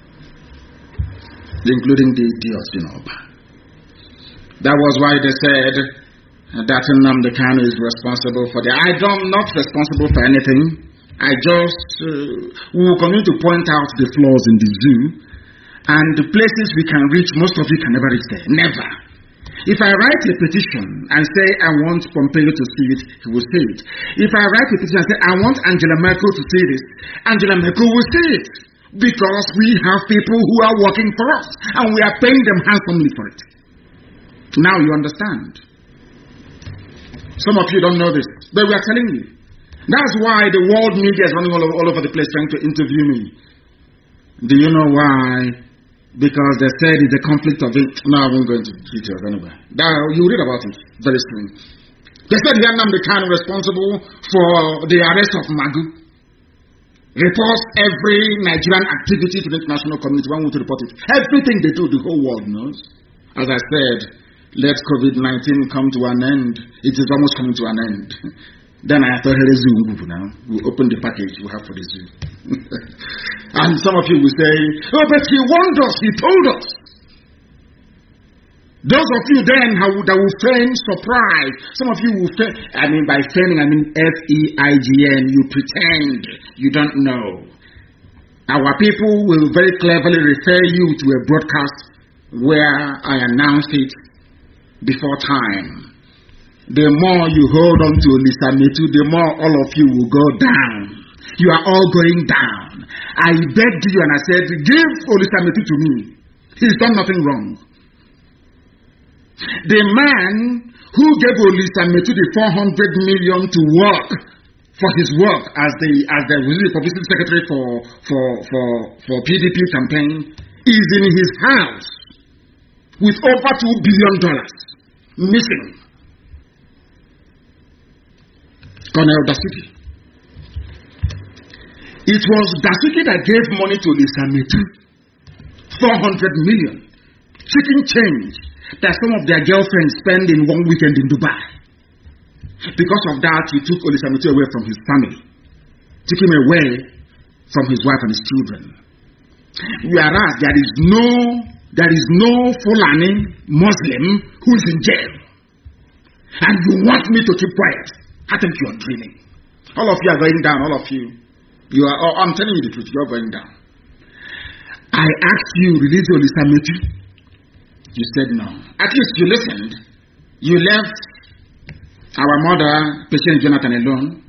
Including the idiots, That was why they said that Nnamdi Kanu is responsible for the... I'm not responsible for anything. I just we will continue to point out the flaws in the zoo, and the places we can reach, most of you can never reach there. Never. If I write a petition and say I want Pompeo to see it, he will see it. If I write a petition and say I want Angela Merkel to see this, Angela Merkel will see it. Because we have people who are working for us, and we are paying them handsomely for it. Now you understand. Some of you don't know this, but we are telling you. That's why the world media is running all over the place trying to interview me. Do you know why? Because they said it's a conflict of interest. No, I won't go into details anyway. You read about it very soon. They said Nnamdi Kanu responsible for the arrest of Magu. Reports every Nigerian activity to the international community. One want to report it. Everything they do, the whole world knows. As I said, let COVID-19 come to an end. It is almost coming to an end. Then I thought, hey, zoo now. We open the package we have for the zoo. And some of you will say, oh, but he warned us, he told us. Those of you then that will feign surprise. Some of you will feign, by feigning, FEIGN, you pretend you don't know. Our people will very cleverly refer you to a broadcast where I announced it before time. The more you hold on to Lisa Metu, the more all of you will go down. You are all going down. I begged you and I said, give Olisa Metu to me. He's done nothing wrong. The man who gave Olisa Metu the 400 million to work for his work as the publicity secretary for PDP campaign is in his house with over $2 billion missing. Colonel Dasuki. It was Dasuki that gave money to Olisa Metu, 400 million, chicken change that some of their girlfriends spend in one weekend in Dubai. Because of that, he took Olisa Metu away from his family, took him away from his wife and his children. Whereas there is no Fulani Muslim who is in jail. And you want me to keep quiet? I think you are dreaming. All of you are going down, all of you. I'm telling you the truth, you're going down. I asked you, release your Lisametu. You said no. At least you listened. You left our mother, Patient Jonathan, alone.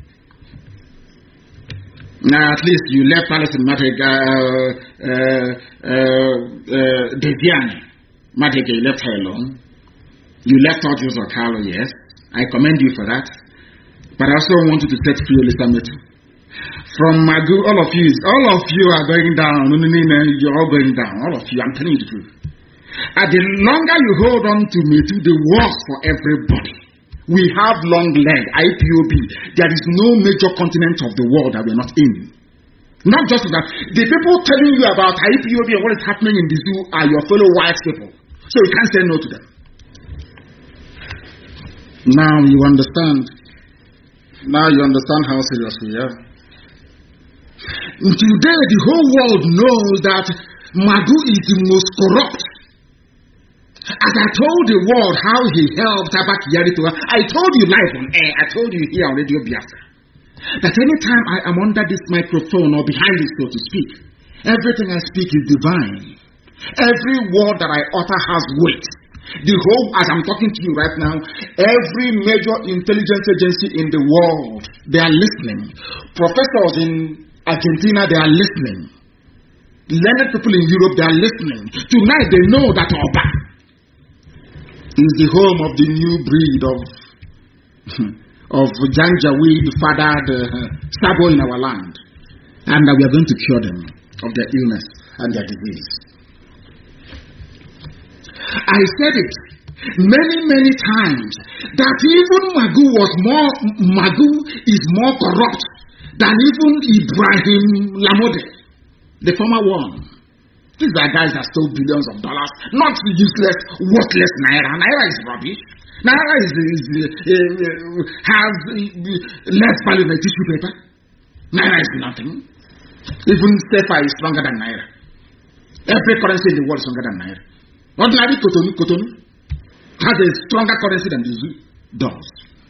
Now, at least you left Alison Deviani. Matege, you left her alone. You left out Joseph Carlo, yes. I commend you for that. But I also want you to set free Lisametu. From Magu, all of you are going down. You're all going down. All of you, I'm telling you the truth. And the longer you hold on to Metu, the worse for everybody. We have long leg, IPOB. There is no major continent of the world that we're not in. Not just that. The people telling you about IPOB and what is happening in the zoo are your fellow white people. So you can't say no to them. Now you understand. Now you understand how serious we are. Today the whole world knows that Magu is the most corrupt. As I told the world how he helped Abak Yarito, I told you live on air, I told you here on Radio Biafra, that anytime I am under this microphone or behind it, so to speak, everything I speak is divine. Every word that I utter has weight. The whole, as I'm talking to you right now, every major intelligence agency in the world, they are listening. Professors in Argentina, they are listening. Learned people in Europe, they are listening. Tonight, they know that Oba is the home of the new breed of Janjaweed fathered Sabo in our land. And that we are going to cure them of their illness and their disease. I said it many times that even Magu is more corrupt than even Ibrahim Lamode, the former one. These are guys that stole billions of dollars, not useless, worthless Naira. Naira is rubbish. Naira has less value than tissue paper. Naira is nothing. Even Sefa is stronger than Naira. Every currency in the world is stronger than Naira. Ordinary Cotonou has a stronger currency than the zoo does.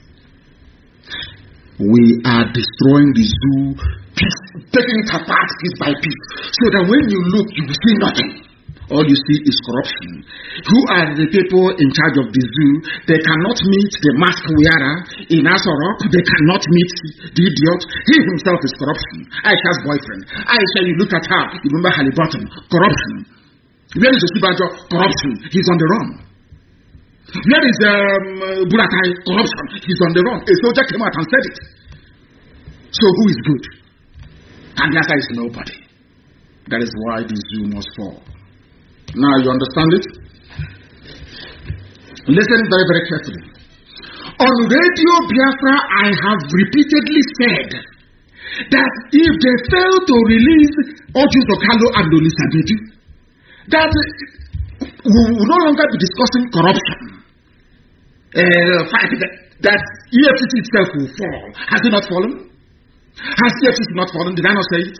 We are destroying the zoo, taking it apart piece by piece, so that when you look, you will see nothing. All you see is corruption. Who are the people in charge of the zoo? They cannot meet the mask wearer in Asorok. They cannot meet the idiot. He himself is corruption. Aisha's boyfriend. Aisha, you look at her, you remember Halliburton. Corruption. Where is Osibajo? Corruption. He's on the run. Where is Buratai? Corruption. He's on the run. A soldier came out and said it. So who is good? And the answer is nobody. That is why the zoo must fall. Now you understand it? Listen very, very carefully. On Radio Biafra, I have repeatedly said that if they fail to release Ojus Okalo and Olisabedu, that we will no longer be discussing corruption. That EFCC itself will fall. Has it not fallen? Has EFCC not fallen? Did I not say it?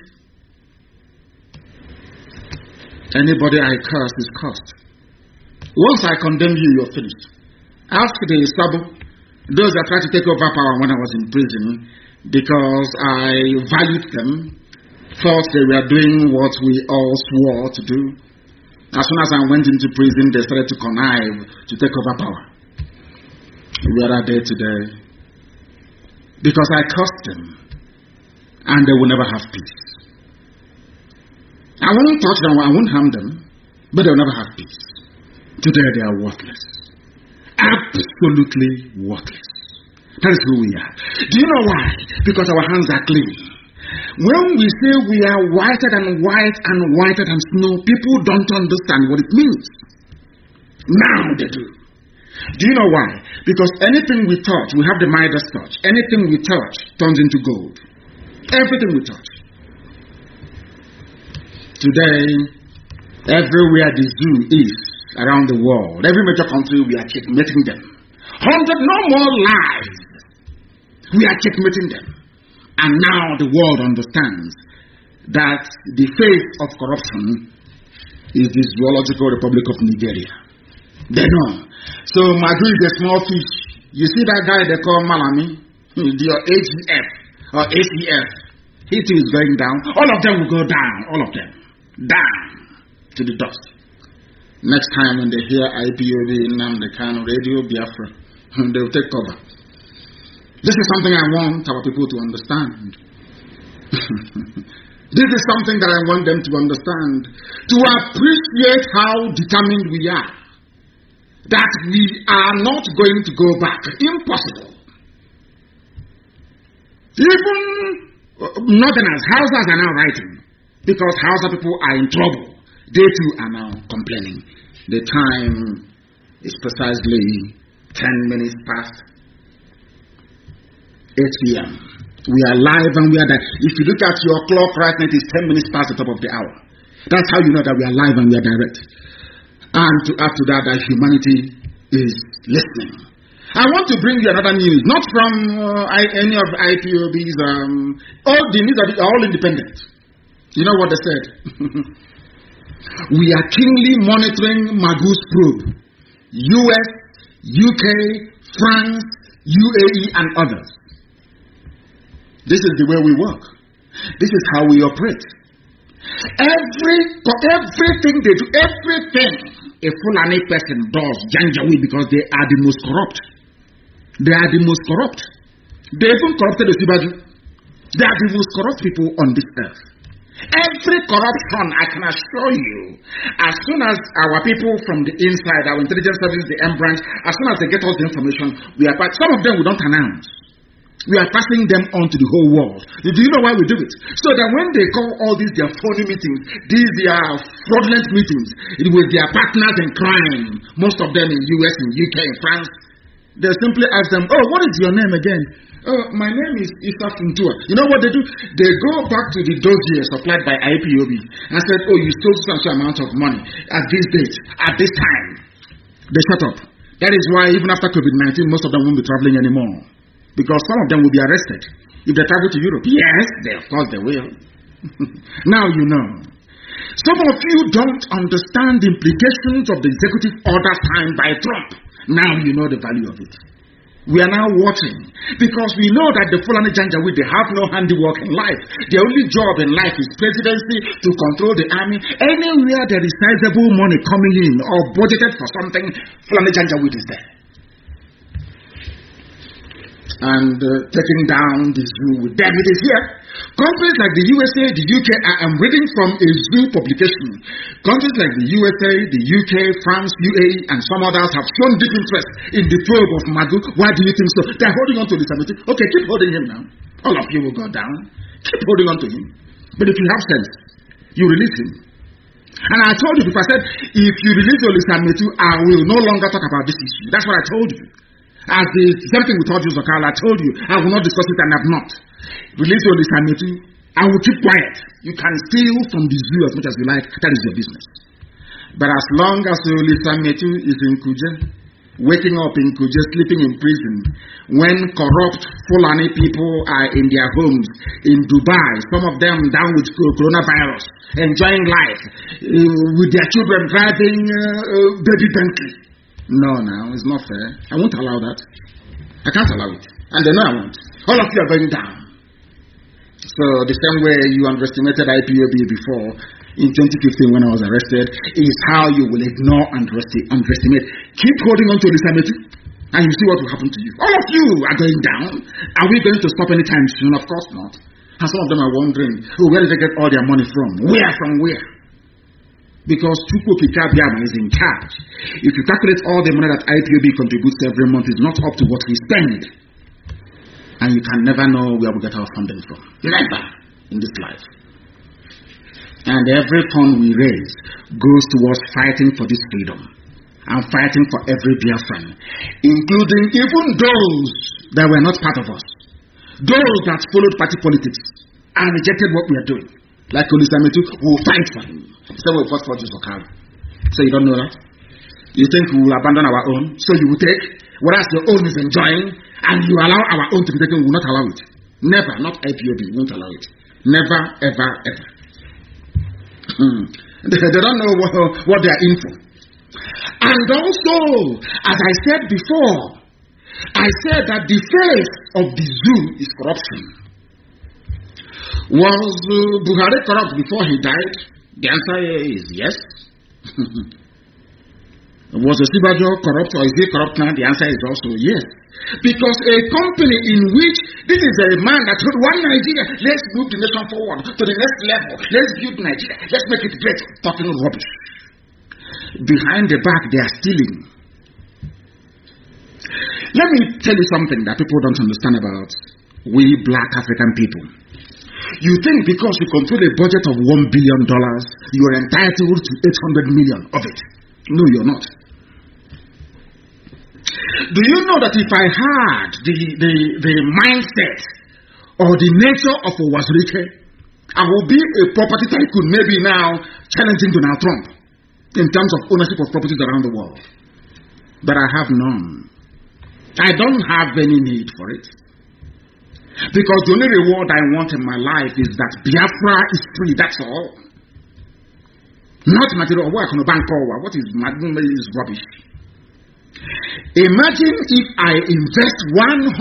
Anybody I curse is cursed. Once I condemn you, you're finished. Ask the Sabo, those that tried to take over power when I was in prison, because I valued them, thought they were doing what we all swore to do. As soon as I went into prison, they started to connive to take over power. Where are they today? Because I cursed them, and they will never have peace. I won't touch them, I won't harm them, but they'll never have peace. Today they are worthless. Absolutely worthless. That is who we are. Do you know why? Because our hands are clean. When we say we are whiter than white and whiter than snow, people don't understand what it means. Now they do. Do you know why? Because anything we touch, we have the Midas touch. Anything we touch turns into gold. Everything we touch. Today, everywhere the zoo is around the world, every major country, we are checkmating them. 100 no more lies. We are checkmating them. And now the world understands that the face of corruption is the Zoological Republic of Nigeria. They know. So Magu is a small fish. You see that guy they call Malami, the AGF or ACF. He too is going down. All of them will go down. All of them. Down to the dust. Next time when they hear IPOB, Nnamdi Kanu, Radio Biafra, they will take cover. This is something I want our people to understand. This is something that I want them to understand. To appreciate how determined we are. That we are not going to go back. Impossible. Even Northerners, Hausas are now writing. Because Hausa people are in trouble. They too are now complaining. The time is precisely 10 minutes past 8 p.m. We are live and we are there. If you look at your clock right now, it is 10 minutes past the top of the hour. That's how you know that we are live and we are direct. And to add to that, that humanity is listening. I want to bring you another news, not from any of IPOB's. All the news are all independent. You know what they said? We are keenly monitoring Magu's probe. US, UK, France, UAE, and others. This is the way we work. This is how we operate. Everything they do, everything a Fulani person does, Janjaweed, because they are the most corrupt. They are the most corrupt. They even corrupted the Sibaju. They are the most corrupt people on this earth. Every corruption, I can assure you, as soon as our people from the inside, our intelligence service, the M branch, as soon as they get all the information, some of them we don't announce. We are passing them on to the whole world. Do you know why we do it? So that when they call all these their phony meetings, these their fraudulent meetings with their partners in crime, most of them in US, in UK, in France, they simply ask them, oh, what is your name again? Oh, my name is Issa Funtua. You know what they do? They go back to the dossier supplied by IPOB and said, oh, you stole such an amount of money at this date, at this time. They shut up. That is why even after COVID-19, most of them won't be traveling anymore. Because some of them will be arrested if they travel to Europe. Yes, of course they will. Now you know. Some of you don't understand the implications of the executive order signed by Trump. Now you know the value of it. We are now watching because we know that the Fulani Janjaweed, they have no handiwork in life. Their only job in life is presidency, to control the army. Anywhere there is sizable money coming in or budgeted for something, Fulani Janjaweed is there. And taking down the zoo with them. It is here. Countries like the USA, the UK, I'm reading from a zoo publication. Countries like the USA, the UK, France, UAE, and some others have shown deep interest in the probe of Magu. Why do you think so? They're holding on to this ability. Okay, keep holding him now. All of you will go down. Keep holding on to him. But if you have sense, you release him. And I told you before, I said, if you release Olisa Metu, I will no longer talk about this issue. That's what I told you. As the same thing we told you, Zokala, I told you, I will not discuss it and have not. Release Olisa Metu, I will keep quiet. You can steal from the zoo as much as you like, that is your business. But as long as Olisa Metu is in Kuje, waking up in Kuje, sleeping in prison, when corrupt Fulani people are in their homes in Dubai, some of them down with coronavirus, enjoying life, with their children driving baby Bentley. No, it's not fair. I won't allow that. I can't allow it. And they know I won't. All of you are going down. So the same way you underestimated IPOB before, in 2015 when I was arrested, is how you will ignore and underestimate. Keep holding on to this ability, and you see what will happen to you. All of you are going down. Are we going to stop anytime soon? Of course not. And some of them are wondering, where did they get all their money from? Where from where? Because Chukwu Kikabiama is in charge. If you calculate all the money that IPOB contributes every month, it's not up to what we spend. And you can never know where we get our funding from. Never in this life. And every fund we raise goes towards fighting for this freedom. And fighting for every Biafran. Including even those that were not part of us. Those that followed party politics and rejected what we are doing. Like Olisa Metu, we will fight for him. So we fought for Jesus Okara. So you don't know that? You think we will abandon our own, so you will take, whereas your own is enjoying, and you allow our own to be taken, we will not allow it. Never, not IPOB, we won't allow it. Never, ever, ever. They don't know what they are in for. And also, as I said before, I said that the face of the zoo is corruption. Was Buhari corrupt before he died? The answer is yes. Was Osibajo corrupt or is he corrupt now? The answer is also yes. Because a company in which this is a man that told one Nigeria, let's move the nation forward to the next level, let's build Nigeria, let's make it great, talking rubbish. Behind the back, they are stealing. Let me tell you something that people don't understand about we black African people. You think because you control a budget of $1 billion, you are entitled to 800 million of it. No, you're not. Do you know that if I had the mindset or the nature of a Wazirike, I will be a property tycoon, maybe now challenging Donald Trump in terms of ownership of properties around the world. But I have none. I don't have any need for it. Because the only reward I want in my life is that Biafra is free, that's all. Not material work on a bank or what is rubbish. Imagine if I invest $100,000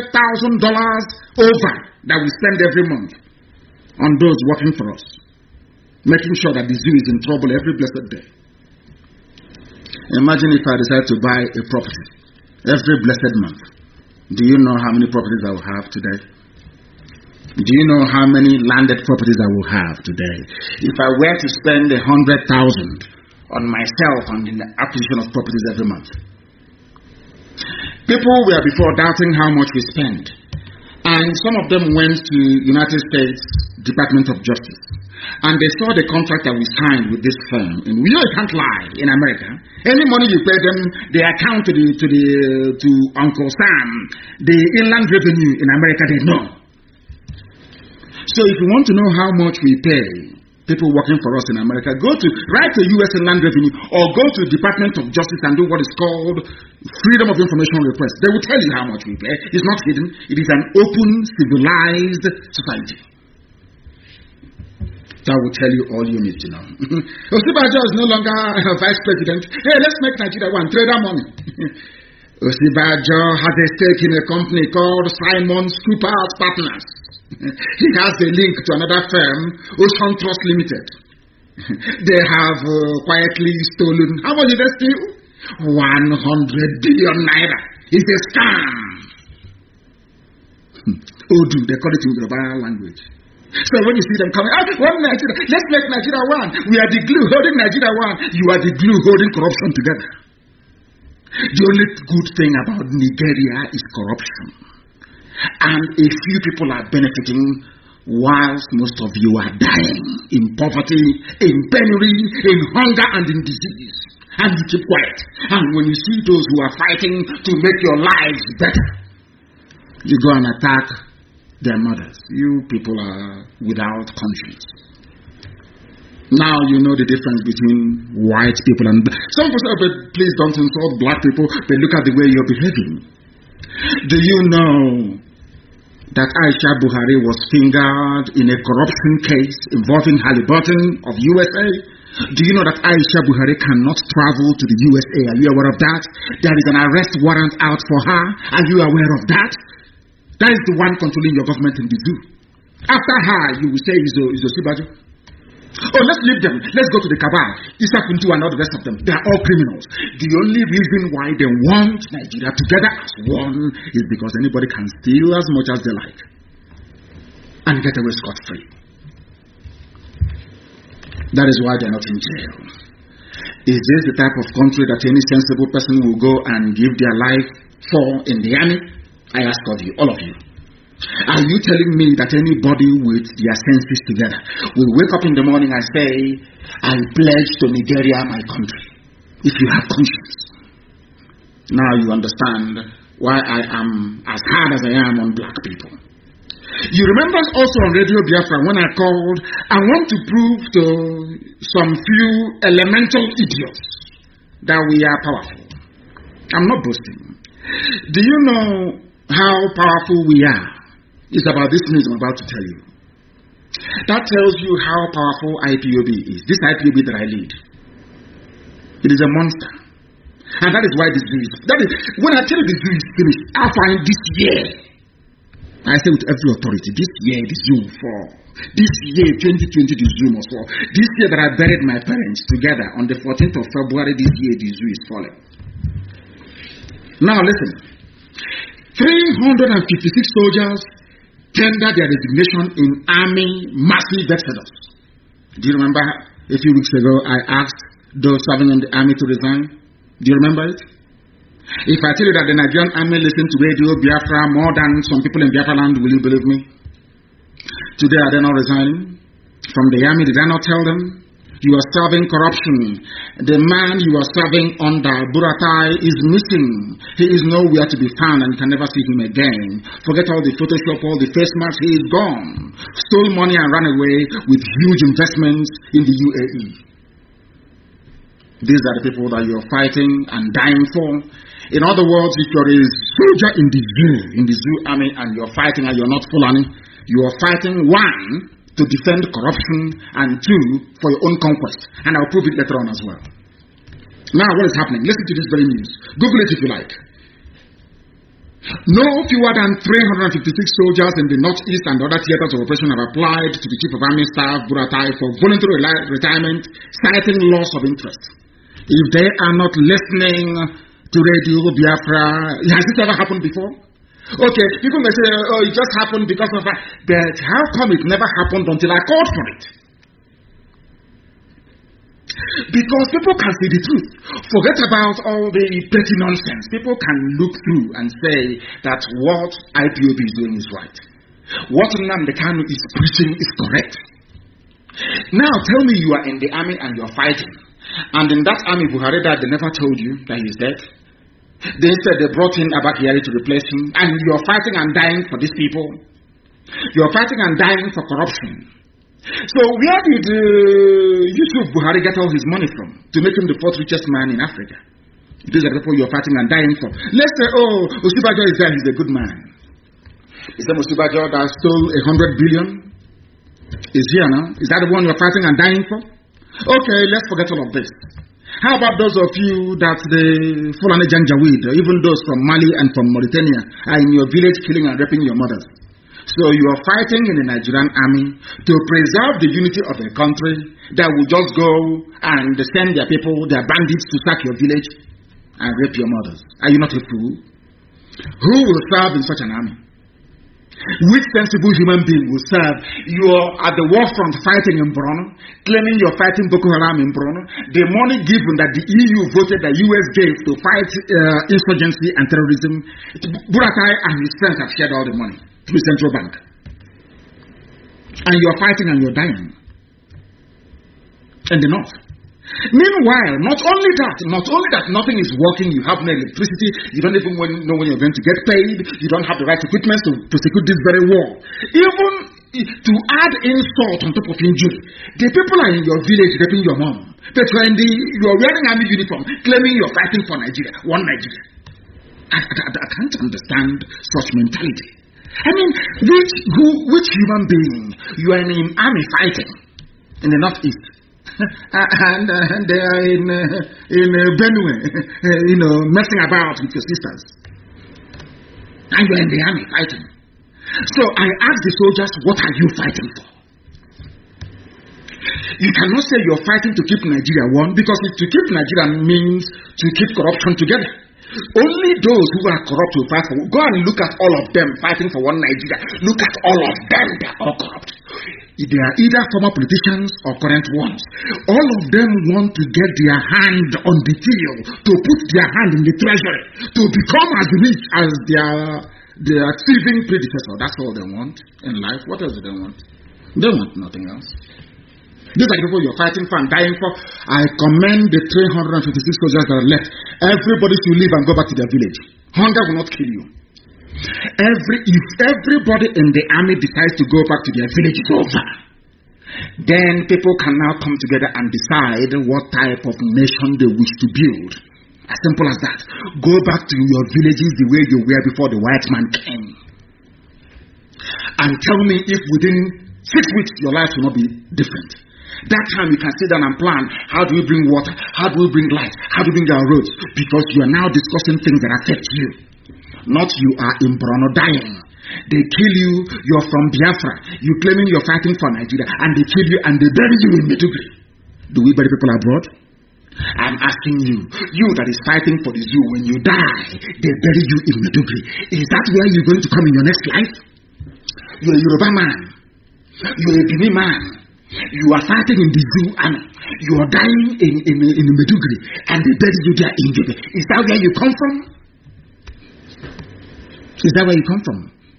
over that we spend every month on those working for us, making sure that the zoo is in trouble every blessed day. Imagine if I decide to buy a property every blessed month. Do you know how many properties I will have today? Do you know how many landed properties I will have today? If I were to spend 100,000 on myself on the acquisition of properties every month. People were before doubting how much we spend. And some of them went to United States Department of Justice. And they saw the contract that we signed with this firm. And we know it can't lie in America. Any money you pay them, they account to Uncle Sam. The Inland Revenue in America, they know. So if you want to know how much we pay people working for us in America, write to U.S. Inland Revenue or go to Department of Justice and do what is called Freedom of Information Request. They will tell you how much we pay. It's not hidden. It is an open, civilized society. That will tell you all you need to know. Osibajo is no longer vice president. Hey, let's make Nigeria one. Trader money. Osibajo has a stake in a company called Simon Scoopers Partners. He has a link to another firm, Ocean Trust Limited. They have quietly stolen. How much did they steal? 100 billion naira. It's a scam. Odu, they call it in Yoruba language. So when you see them coming, one Nigeria, let's make Nigeria one. We are the glue holding Nigeria one. You are the glue holding corruption together. The only good thing about Nigeria is corruption. And a few people are benefiting whilst most of you are dying in poverty, in penury, in hunger and in disease. And you keep quiet. And when you see those who are fighting to make your lives better, you go and attack their mothers. You people are without conscience. Now you know the difference between white people and black. Some people say, but please don't insult black people, but look at the way you're behaving. Do you know that Aisha Buhari was fingered in a corruption case involving Halliburton of USA? Do you know that Aisha Buhari cannot travel to the USA? Are you aware of that? There is an arrest warrant out for her. Are you aware of that? That is the one controlling your government in the zoo. After her, you will say is Osibajo. Oh, let's leave them. Let's go to the cabal. Issa Kuntu and all the rest of them. They are all criminals. The only reason why they want Nigeria together as one is because anybody can steal as much as they like and get away scot-free. That is why they're not in jail. Is this the type of country that any sensible person will go and give their life for in the army? I ask of you, all of you. Are you telling me that anybody with their senses together will wake up in the morning and say, I pledge to Nigeria my country? If you have conscience. Now you understand why I am as hard as I am on black people. You remember also on Radio Biafra when I called, I want to prove to some few elemental idiots that we are powerful. I'm not boasting. Do you know how powerful we are? It's about this news I'm about to tell you. That tells you how powerful IPOB is. This IPOB that I lead. It is a monster. And that is why the zoo is. That is, when I tell you the zoo is finished, I find this year. I say with every authority, this year the zoo will fall. This year, 2020, the zoo must fall. This year that I buried my parents together on the 14th of February, this year the zoo is falling. Now listen, 356 soldiers tendered their resignation in army massive exodus. Do you remember a few weeks ago I asked those serving in the army to resign? Do you remember it? If I tell you that the Nigerian army listened to Radio Biafra more than some people in Biafra land, will you believe me? Today are they not resigning from the army? Did I not tell them? You are serving corruption. The man you are serving under, Buratai, is missing. He is nowhere to be found and you can never see him again. Forget all the Photoshop, all the face masks, he is gone. Stole money and ran away with huge investments in the UAE. These are the people that you are fighting and dying for. In other words, if you're a soldier in the zoo army, and you're fighting and you're not Fulani, you are fighting, one, to defend corruption, and two, for your own conquest. And I'll prove it later on as well. Now, what is happening? Listen to this very news. Google it if you like. No fewer than 356 soldiers in the Northeast and other theaters of operation have applied to the Chief of Army Staff, Buratai, for voluntary retirement, citing loss of interest. If they are not listening to Radio Biafra, has this ever happened before? Okay, people may say, oh, it just happened because of that. But how come it never happened until I called for it? Because people can see the truth. Forget about all the petty nonsense. People can look through and say that what IPOB is doing is right. What Nnamdi Kanu is preaching is correct. Now tell me you are in the army and you are fighting. And in that army, Buhari died, they never told you that he's dead. They said they brought in Abakari to replace him. And you're fighting and dying for these people. You're fighting and dying for corruption. So where did Yusuf Buhari get all his money from to make him the fourth richest man in Africa? These are the people you're fighting and dying for. Let's say, oh, Osibajo is there, he's a good man. Is that Osibajo that stole 100 billion? Is here now? Is that the one you're fighting and dying for? Okay, let's forget all of this. How about those of you that the Fulani Janjaweed, even those from Mali and from Mauritania, are in your village killing and raping your mothers? So you are fighting in the Nigerian army to preserve the unity of a country that will just go and send their people, their bandits, to sack your village and rape your mothers. Are you not a fool? Who will serve in such an army? Which sensible human being will serve? You are at the war front fighting in Borno, claiming you're fighting Boko Haram in Borno. The money given that the EU voted, the US gave to fight insurgency and terrorism, Buratai and his friends have shared all the money to the central bank. And you're fighting and you're dying in the north. Meanwhile, not only that nothing is working, you have no electricity, you don't even know when you're going to get paid, you don't have the right equipment to prosecute this very war. Even to add insult on top of injury, the people are in your village raping your mom. But you're wearing army uniform, claiming you're fighting for Nigeria, one Nigeria. I can't understand such mentality. I mean, which human being you are in army fighting in the northeast? and they are in Benue, messing about with your sisters. And you're in the army fighting. So I asked the soldiers, what are you fighting for? You cannot say you're fighting to keep Nigeria one, because to keep Nigeria means to keep corruption together. Only those who are corrupt will fight for. Go and look at all of them fighting for one Nigeria. Look at all of them, they're all corrupt. They are either former politicians or current ones. All of them want to get their hand on the till, to put their hand in the treasury, to become as rich as their thieving predecessor. That's all they want in life. What else do they want? They want nothing else. These are the people you're fighting for and dying for. I commend the 356 soldiers that are left. Everybody should leave and go back to their village. Hunger will not kill you. If everybody in the army decides to go back to their village, it's over. Then people can now come together and decide what type of nation they wish to build. As simple as that. Go back to your villages the way you were before the white man came. And tell me if within 6 weeks your life will not be different. That time you can sit down and plan, how do we bring water, how do we bring light, how do we bring our roads, because you are now discussing things that affect you. Not you are in Borno dying They kill you, you're from Biafra. You claiming you're fighting for Nigeria, and they kill you and they bury you in Maiduguri. Do we bury people abroad? I'm asking you, you that is fighting for the zoo, when you die, they bury you in Maiduguri. Is that where you're going to come in your next life? You're a Yoruba man. You're a Benin man. You are fighting in the zoo and you are dying in Maiduguri, and they bury you there in Maiduguri. Is that where you come from? Is that where you come from?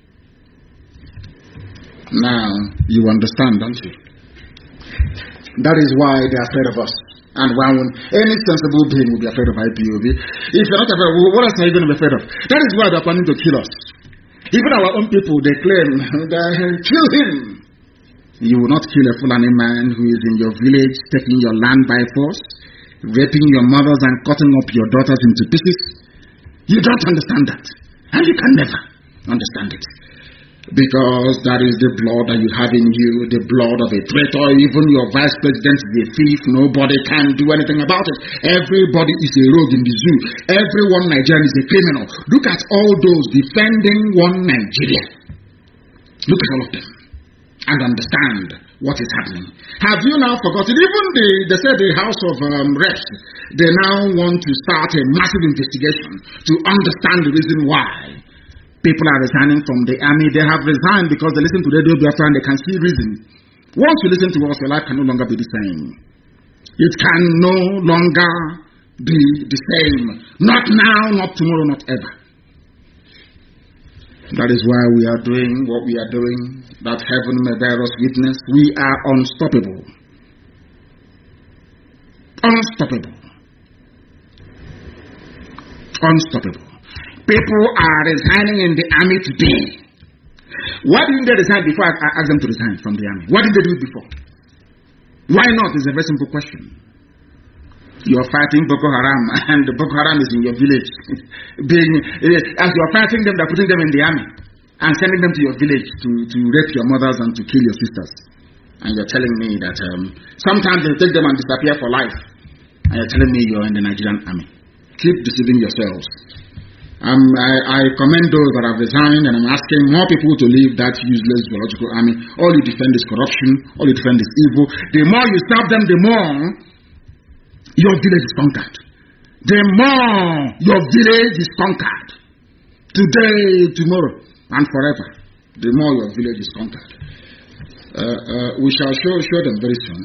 Now, you understand, don't you? That is why they are afraid of us. And why won't any sensible being will be afraid of IPOB? If you're not afraid, what else are you going to be afraid of? That is why they're planning to kill us. Even our own people, they claim that kill him. You will not kill a Fulani man who is in your village, taking your land by force, raping your mothers and cutting up your daughters into pieces. You don't understand that. And you can never understand it. Because that is the blood that you have in you, the blood of a traitor. Even your vice president is a thief. Nobody can do anything about it. Everybody is a rogue in the zoo. Everyone Nigerian is a criminal. Look at all those defending one Nigeria. Look at all of them and understand what is happening. Have you now forgotten? Even they said the House of Reps, they now want to start a massive investigation to understand the reason why people are resigning from the army. They have resigned because they listen to Radio Biafra and they can see reason. Once you listen to us, your life can no longer be the same. It can no longer be the same. Not now, not tomorrow, not ever. That is why we are doing what we are doing, that heaven may bear us witness. We are unstoppable. Unstoppable. Unstoppable. People are resigning in the army today. Why didn't they resign before I asked them to resign from the army? Why didn't they do it before? Why not? It's a very simple question. You're fighting Boko Haram, and Boko Haram is in your village. As you're fighting them, they're putting them in the army and sending them to your village to rape your mothers and to kill your sisters. And you're telling me that sometimes they take them and disappear for life. And you're telling me you're in the Nigerian army. Keep deceiving yourselves. I commend those that have resigned, and I'm asking more people to leave that useless zoological army. All you defend is corruption. All you defend is evil. The more you serve them, the more your village is conquered. The more your village is conquered. Today, tomorrow, and forever. The more your village is conquered. We shall show them very soon.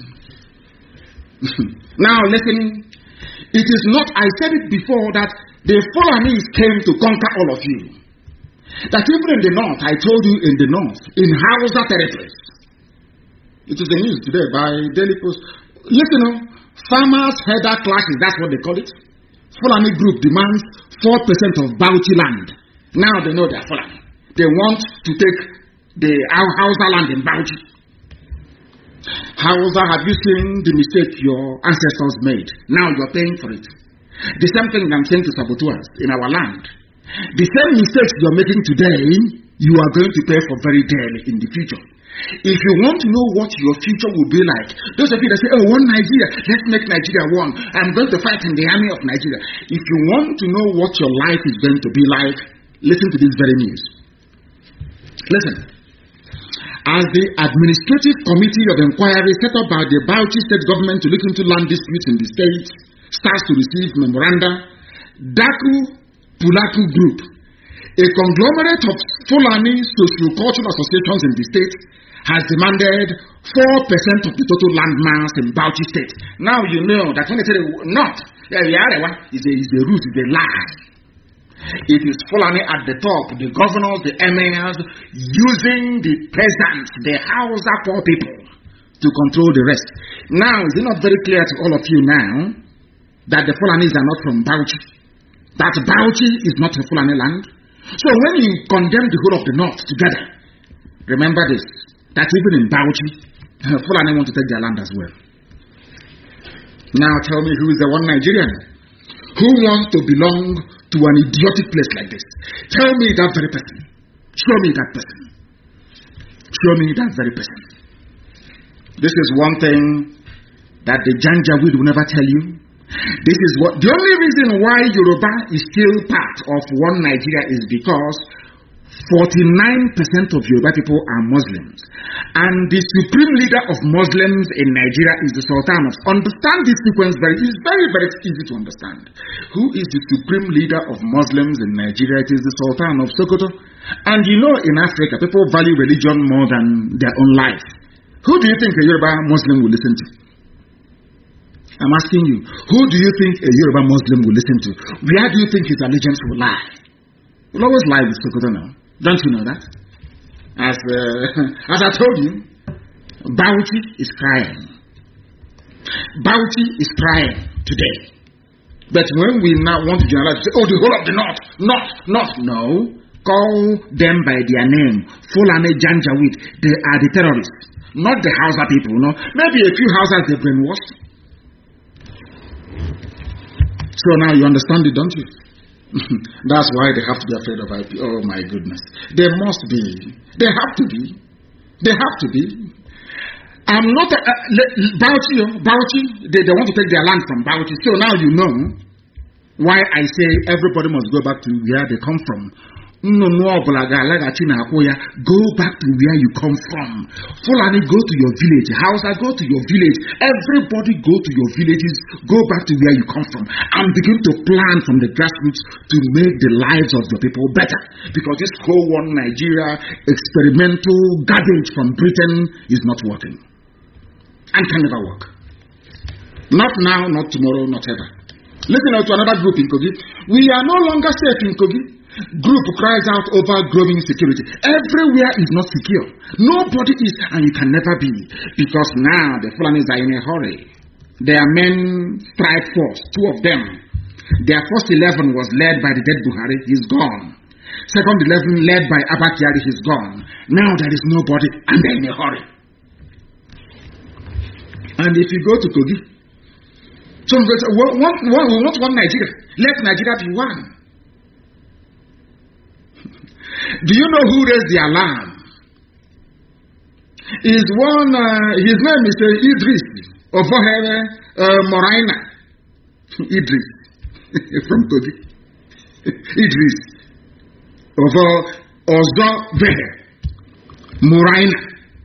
Now listen. It is not, I said it before, that the Fulanis came to conquer all of you. That even in the north, I told you in the north, in Hausa territories. It is the news today by Daily Post. Listen, farmers' header clashes, that's what they call it. Fulani group demands 4% of Bauchi land. Now they know they are Fulani. They want to take the Hausa land in Bauchi. Hausa, have you seen the mistake your ancestors made? Now you're paying for it. The same thing I'm saying to saboteurs in our land. The same mistakes you're making today, you are going to pay for very dearly in the future. If you want to know what your future will be like, those of you that say, oh, one Nigeria, let's make Nigeria one. I'm going to fight in the army of Nigeria. If you want to know what your life is going to be like, listen to this very news. Listen. As the Administrative Committee of Inquiry set up by the Bauchi State Government to look into land disputes in the state starts to receive memoranda, Daku Pulaku Group, a conglomerate of Fulani socio-cultural associations in the state, has demanded 4% of the total land mass in Bauchi State. Now you know that when they say not, is a root, is a lie. It is Fulani at the top, the governors, the emirs, using the peasants, the Hausa poor people, to control the rest. Now, is it not very clear to all of you now that the Fulanis are not from Bauchi? That Bauchi is not a Fulani land? So when you condemn the whole of the north together, remember this, that even in Bauchi, Fulani want to take their land as well. Now tell me, who is the one Nigerian? Who wants to belong to an idiotic place like this? Tell me that very person. Show me that person. Show me that very person. This is one thing that the Janjaweed will never tell you. This is what the only reason why Yoruba is still part of one Nigeria is because 49% of Yoruba people are Muslims. And the supreme leader of Muslims in Nigeria is the Sultan of... Understand this sequence it's very, very easy to understand. Who is the supreme leader of Muslims in Nigeria? It is the Sultan of Sokoto. And you know, in Africa, people value religion more than their own life. Who do you think a Yoruba Muslim will listen to? I'm asking you, who do you think a Yoruba Muslim will listen to? Where do you think his allegiance will lie? Will always lie with Sokoto now. Don't you know that? As I told you, Bauchi is crying. Bauchi is crying today. But when we now want to generalize, say, oh, the whole of the North. No. Call them by their name. Fulani Janjaweed. They are the terrorists. Not the Hausa people, no. Maybe a few Hausas they brainwashed. So now you understand it, don't you? That's why they have to be afraid of IP. Oh my goodness. They must be. They have to be. They have to be. I'm not Bauchi, they want to take their land from Bauchi. So now you know why I say everybody must go back to where they come from. Go back to where you come from. Fulani, go to your village. Hausa, go to your village. Everybody go to your villages. Go back to where you come from and begin to plan from the grassroots to make the lives of your people better. Because this whole one Nigeria experimental garbage from Britain is not working and can never work. Not now, not tomorrow, not ever. Listen out to another group in Kogi. We are no longer safe in Kogi. Group cries out over growing security. Everywhere is not secure. Nobody is, and you can never be. Because now the Fulanis are in a hurry. Their men strike force, 2 of them. Their first 11 was led by the dead Buhari, he's gone. Second 11 led by Abba Kyari, he's gone. Now there is nobody, and they're in a hurry. And if you go to Kogi, some people say, we want one Nigeria. Let Nigeria be one. Do you know who raised the alarm? Is one, his name is Idris Ovohere Moraina. Idris from Kogi. Idris Ovohere Moraina.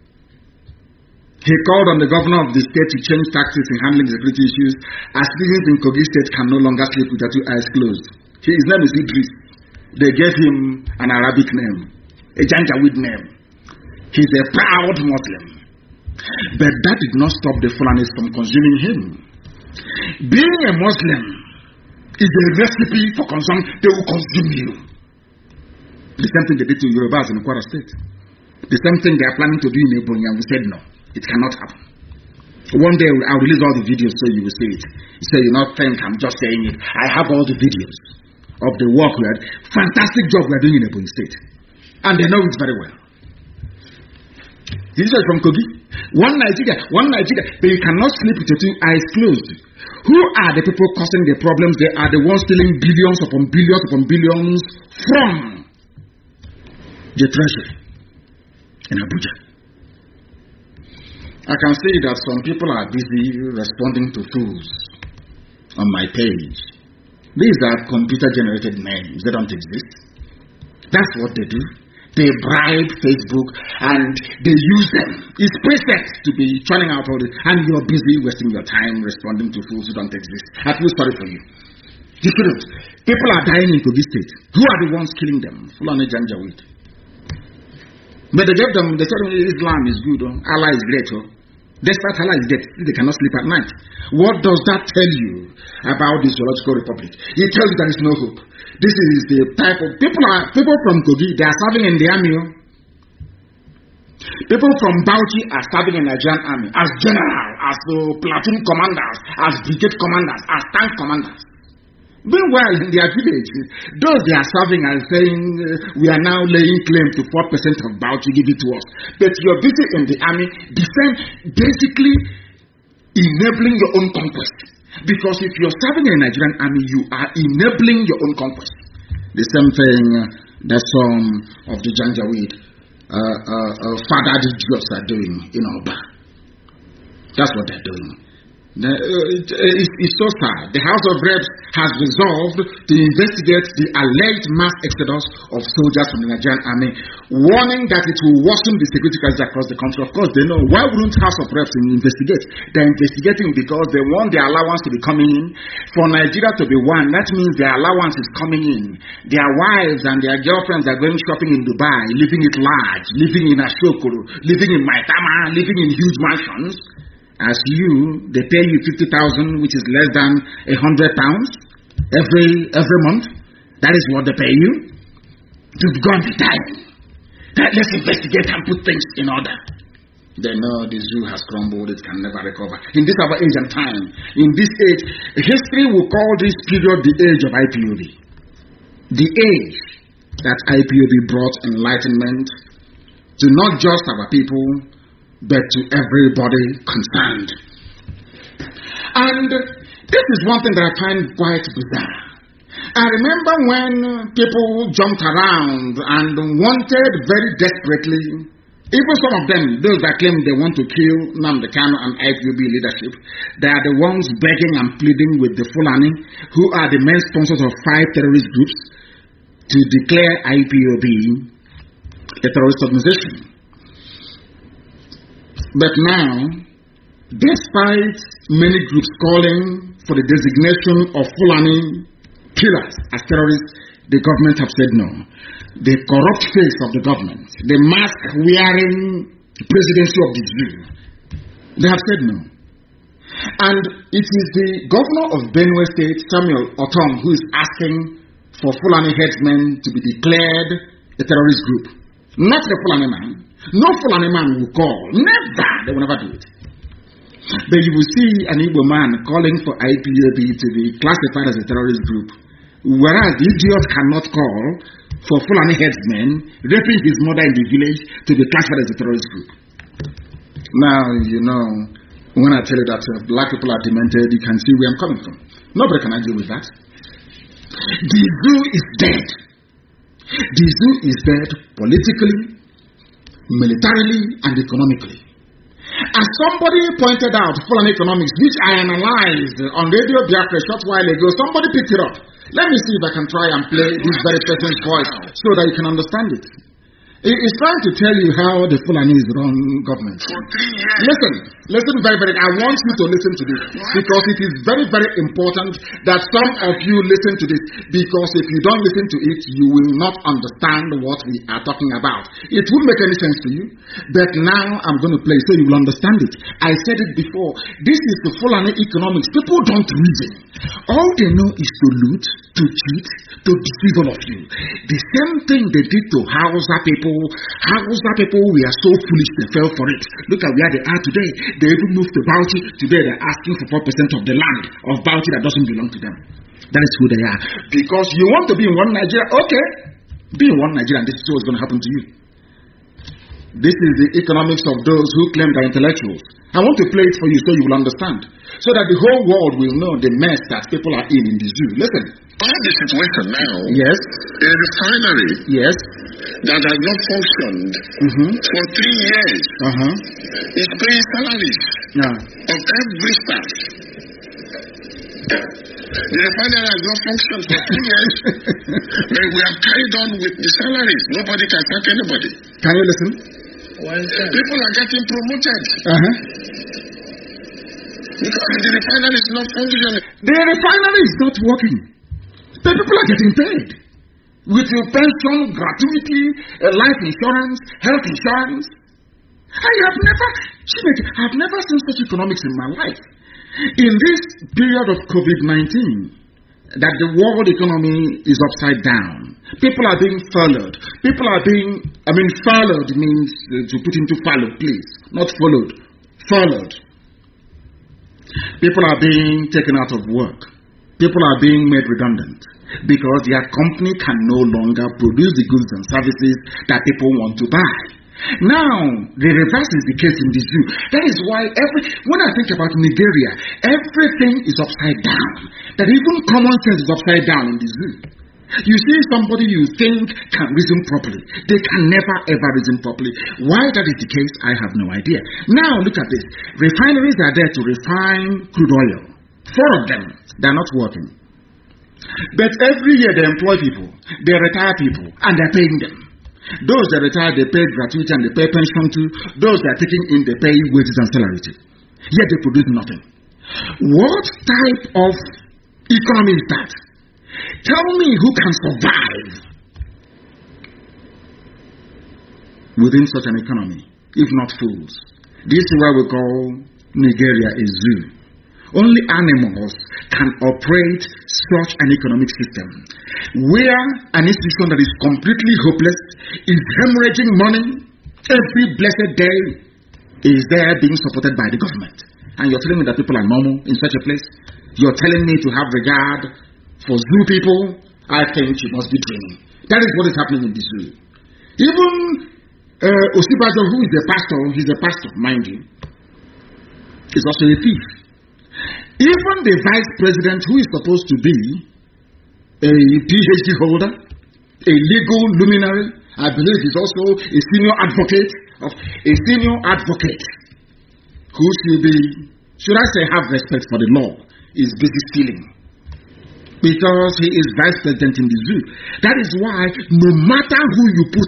He called on the governor of the state to change tactics in handling security issues, as citizens in Kogi state can no longer sleep with their 2 eyes closed. His name is Idris. They gave him an Arabic name, a Janjaweed name. He's a proud Muslim. But that did not stop the Fulanis from consuming him. Being a Muslim is a recipe for consumption. They will consume you. The same thing they did to Yorubas in Kwara State. The same thing they are planning to do in Ebonyi, and we said no, it cannot happen. One day I'll release all the videos so you will see it. So you not think I'm just saying it. I have all the videos of the work we had. Fantastic job we are doing in Ebonyi State. And they know it very well. This is from Kogi. One Nigeria, but you cannot sleep with your 2 eyes closed. Who are the people causing the problems? They are the ones stealing billions upon billions upon billions from the treasury in Abuja. I can see that some people are busy responding to fools on my page. These are computer-generated names. They don't exist. That's what they do. They bribe Facebook and they use them. It's preset to be churning out all this, and you're busy wasting your time responding to fools who don't exist. I feel sorry for you. You shouldn't. People are dying in Kogi State. Who are the ones killing them? Fulani Janjaweed. But they told them Islam is good. Allah is great. Despite Allah is dead, they cannot sleep at night. What does that tell you about the Zoological Republic? It tells you there is no hope. This is the type of people from Kogi, they are serving in the army. People from Bauchi are serving in the Nigerian army as general, as platoon commanders, as brigade commanders, as tank commanders. Meanwhile, in their village, those they are serving are saying, we are now laying claim to 4% of Bauchi, give it to us. But you're busy in the army, basically enabling your own conquest. Because if you're serving in the Nigerian army, you are enabling your own conquest. The same thing that some of the Janjaweed fathered idiots are doing in Oba. That's what they're doing. It's so sad. The House of Reps has resolved to investigate the alleged mass exodus of soldiers from the Nigerian army, warning that it will worsen the security crisis across the country. Of course, they know. Why wouldn't House of Reps investigate? They're investigating because they want their allowance to be coming in. For Nigeria to be one, that means their allowance is coming in. Their wives and their girlfriends are going shopping in Dubai, living it large, living in Ashokoro, living in Maitama, living in huge mansions. As they pay you 50,000, which is less than £100 every month. That is what they pay you. You've gone to time. Let's investigate and put things in order. They know the zoo has crumbled; it can never recover. In this our age and time, in this age, history will call this period the age of IPOB. The age that IPOB brought enlightenment to not just our people, but to everybody concerned. And this is one thing that I find quite bizarre. I remember when people jumped around and wanted very desperately, even some of them, those that claim they want to kill Nnamdi Kanu and IPOB leadership, they are the ones begging and pleading with the Fulani, who are the main sponsors of 5 terrorist groups, to declare IPOB a terrorist organization. But now, despite many groups calling for the designation of Fulani killers as terrorists, the government have said no. The corrupt face of the government, the mask-wearing presidency of the zoo, they have said no. And it is the governor of Benue State, Samuel Otom, who is asking for Fulani headsmen to be declared a terrorist group. Not the Fulani man. No Fulani man will call. Never. They will never do it. But you will see an Igbo man calling for IPOB to be classified as a terrorist group, whereas the idiot cannot call for Fulani headsmen raping his mother in the village to be classified as a terrorist group. Now, when I tell you that black people are demented, you can see where I'm coming from. Nobody can argue with that. The zoo is dead. The zoo is dead politically, militarily, and economically. As somebody pointed out, Fulani economics, which I analyzed on Radio Biafra a short while ago, somebody picked it up. Let me see if I can try and play this very person's voice so that you can understand it. It's trying to tell you how the Fulanis run government. For 3 years. Listen very, very. I want you to listen to this because it is very, very important that some of you listen to this, because if you don't listen to it, you will not understand what we are talking about. It won't make any sense to you, but now I'm going to play so you will understand it. I said it before. This is the Fulani economics. People don't reason. All they know is to loot, to cheat, to deceive all of you. The same thing they did to Hausa people. Hausa people were so foolish they fell for it. Look at where they are today. They even moved to Bauchi. Today they're asking for 4% of the land of Bauchi that doesn't belong to them. That is who they are. Because you want to be in one Nigeria, okay. Be in one Nigeria and this is what's going to happen to you. This is the economics of those who claim they're intellectuals. I want to play it for you so you will understand. So that the whole world will know the mess that people are in the zoo. Listen. All the situation now. Yes. A refinery. Yes. That has not functioned for 3 years. Is paying salaries of every staff. The refinery has not functioned for 3 years. But we have carried on with the salaries. Nobody can sack anybody. Can you listen? People are getting promoted. Because the refinery is not functioning. The refinery is not working. The people are getting paid. With your pension, gratuity, life insurance, health insurance. I have never seen such economics in my life. In this period of COVID-19, that the world economy is upside down. People are being furloughed. Furloughed means to put into fallow, please. Not followed. Furloughed. People are being taken out of work. People are being made redundant because their company can no longer produce the goods and services that people want to buy. Now, the reverse is the case in the zoo. That is why when I think about Nigeria, everything is upside down. That even common sense is upside down in the zoo. You see somebody you think can reason properly. They can never ever reason properly. Why that is the case, I have no idea. Now look at this. Refineries are there to refine crude oil. 4 of them, they are not working. But every year they employ people, they retire people, and they are paying them. Those that retire, they pay gratuity and they pay pension too. Those that are taking in, they pay wages and salary too. Yet they produce nothing. What type of economy is that? Tell me who can survive within such an economy, if not fools. This is why we call Nigeria a zoo. Only animals can operate such an economic system, where an institution that is completely hopeless is hemorrhaging money every blessed day is there being supported by the government. And you're telling me that people are normal in such a place? You're telling me to have regard for zoo people? I think you must be dreaming. That is what is happening in the zoo. Even Osibajo, who is a pastor, he's a pastor, mind you, is also a thief. Even the vice president, who is supposed to be a PhD holder, a legal luminary, I believe he's also a senior advocate who should I say have respect for the law, is busy stealing. Because he is vice president in the zoo. That is why no matter who you put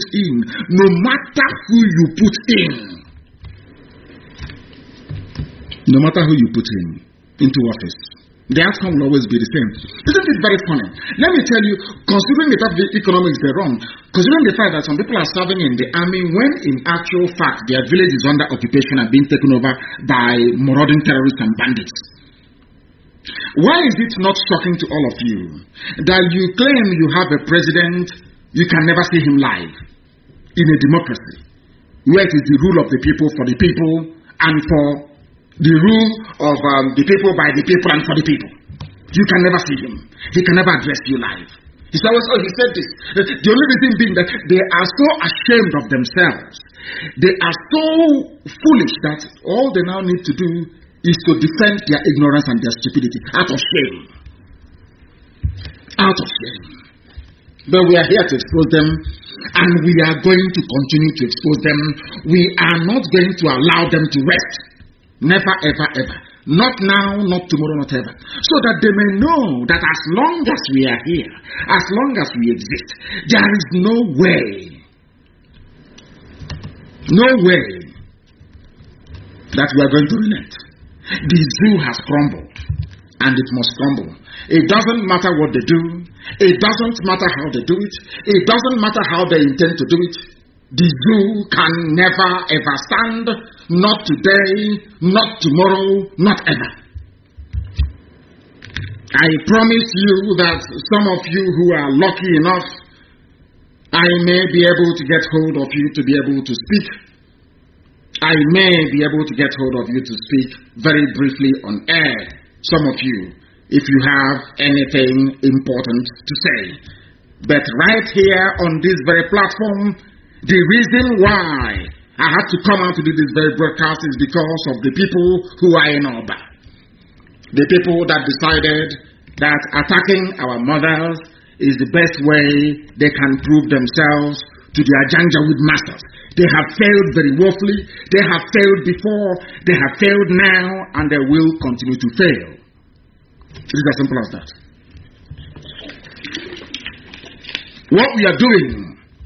in into office, the outcome will always be the same. Isn't it very funny? Let me tell you, considering the fact the economics are wrong, considering the fact that some people are serving in the army when in actual fact their village is under occupation and being taken over by marauding terrorists and bandits. Why is it not shocking to all of you that you claim you have a president, you can never see him live in a democracy, where it is the rule of the people for the people and for the rule of the people by the people and for the people? You can never see him. He can never address you live. He said this. The only reason being that they are so ashamed of themselves. They are so foolish that all they now need to do is to defend their ignorance and their stupidity out of shame. Out of shame. But we are here to expose them, and we are going to continue to expose them. We are not going to allow them to rest. Never, ever, ever. Not now, not tomorrow, not ever. So that they may know that as long as we are here, as long as we exist, there is no way that we are going to relent. The zoo has crumbled, and it must crumble. It doesn't matter what they do. It doesn't matter how they do it. It doesn't matter how they intend to do it. The zoo can never ever stand. Not today, not tomorrow, not ever. I promise you that some of you who are lucky enough, I may be able to get hold of you to be able to speak. I may be able to get hold of you to speak very briefly on air, some of you, if you have anything important to say. But right here on this very platform, the reason why I had to come out to do this very broadcast is because of the people who are in Oba. The people that decided that attacking our mothers is the best way they can prove themselves to their Janjaweed masters. They have failed very woefully. They have failed before. They have failed now, and they will continue to fail. It is as simple as that. What we are doing,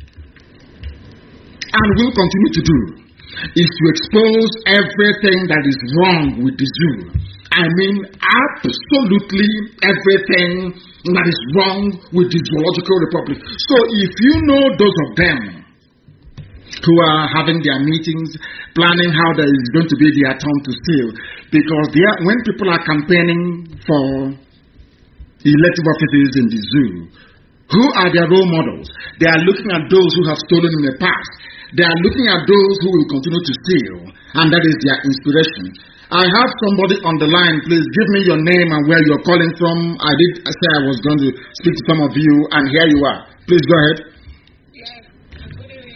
and will continue to do, is to expose everything that is wrong with the zoo. I mean, absolutely everything that is wrong with the Zoological Republic. So if you know those of them who are having their meetings, planning how there is going to be their turn to steal, because when people are campaigning for elective offices in the zoo, who are their role models? They are looking at those who have stolen in the past. They are looking at those who will continue to steal, and that is their inspiration. I have somebody on the line. Please give me your name and where you're calling from. I did say I was going to speak to some of you, and here you are. Please go ahead.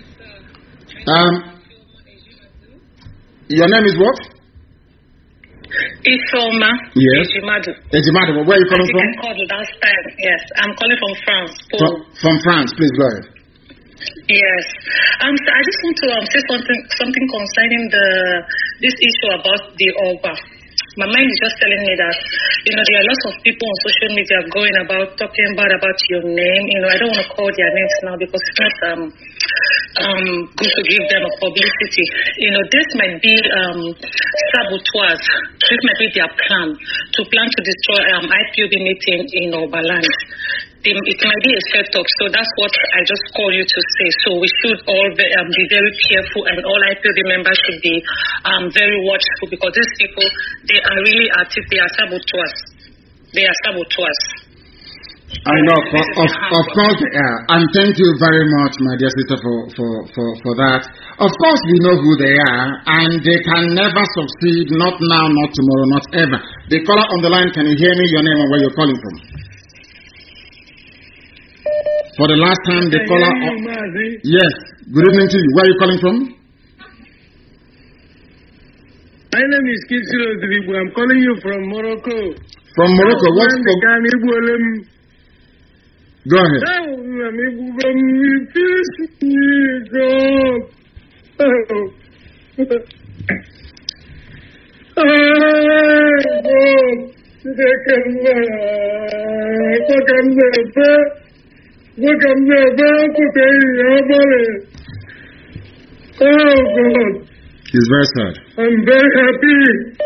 Your name is what? Ifeoma. Yes. Ejimadu. Ejimadu, where are you calling from? I called last time. Yes, I'm calling from France. From France, please go ahead. Yes. So I just want to say something concerning this issue about the Oba. My mind is just telling me that, there are lots of people on social media going about talking bad about your name. I don't want to call their names now because it's not good to give them a publicity. This might be saboteurs. This might be their plan to destroy IPOB meeting in Oberland. It might be a setup, so that's what I just called you to say. So we should all be very careful, and all IPOB members should be very watchful, because these people, they are really artists. They are saboteurs. They are saboteurs. I know, of course they are, and thank you very much, my dear sister, for that. Of course we know who they are, and they can never succeed, not now, not tomorrow, not ever. The caller on the line, can you hear me? Your name and where you're calling from? For the last time, the caller... Yes, good evening to you. Where are you calling from? My name is Kisiro Dribu. I'm calling you from Morocco. From Morocco, what's the... Go ahead. Oh God. He's very sad. I'm very happy.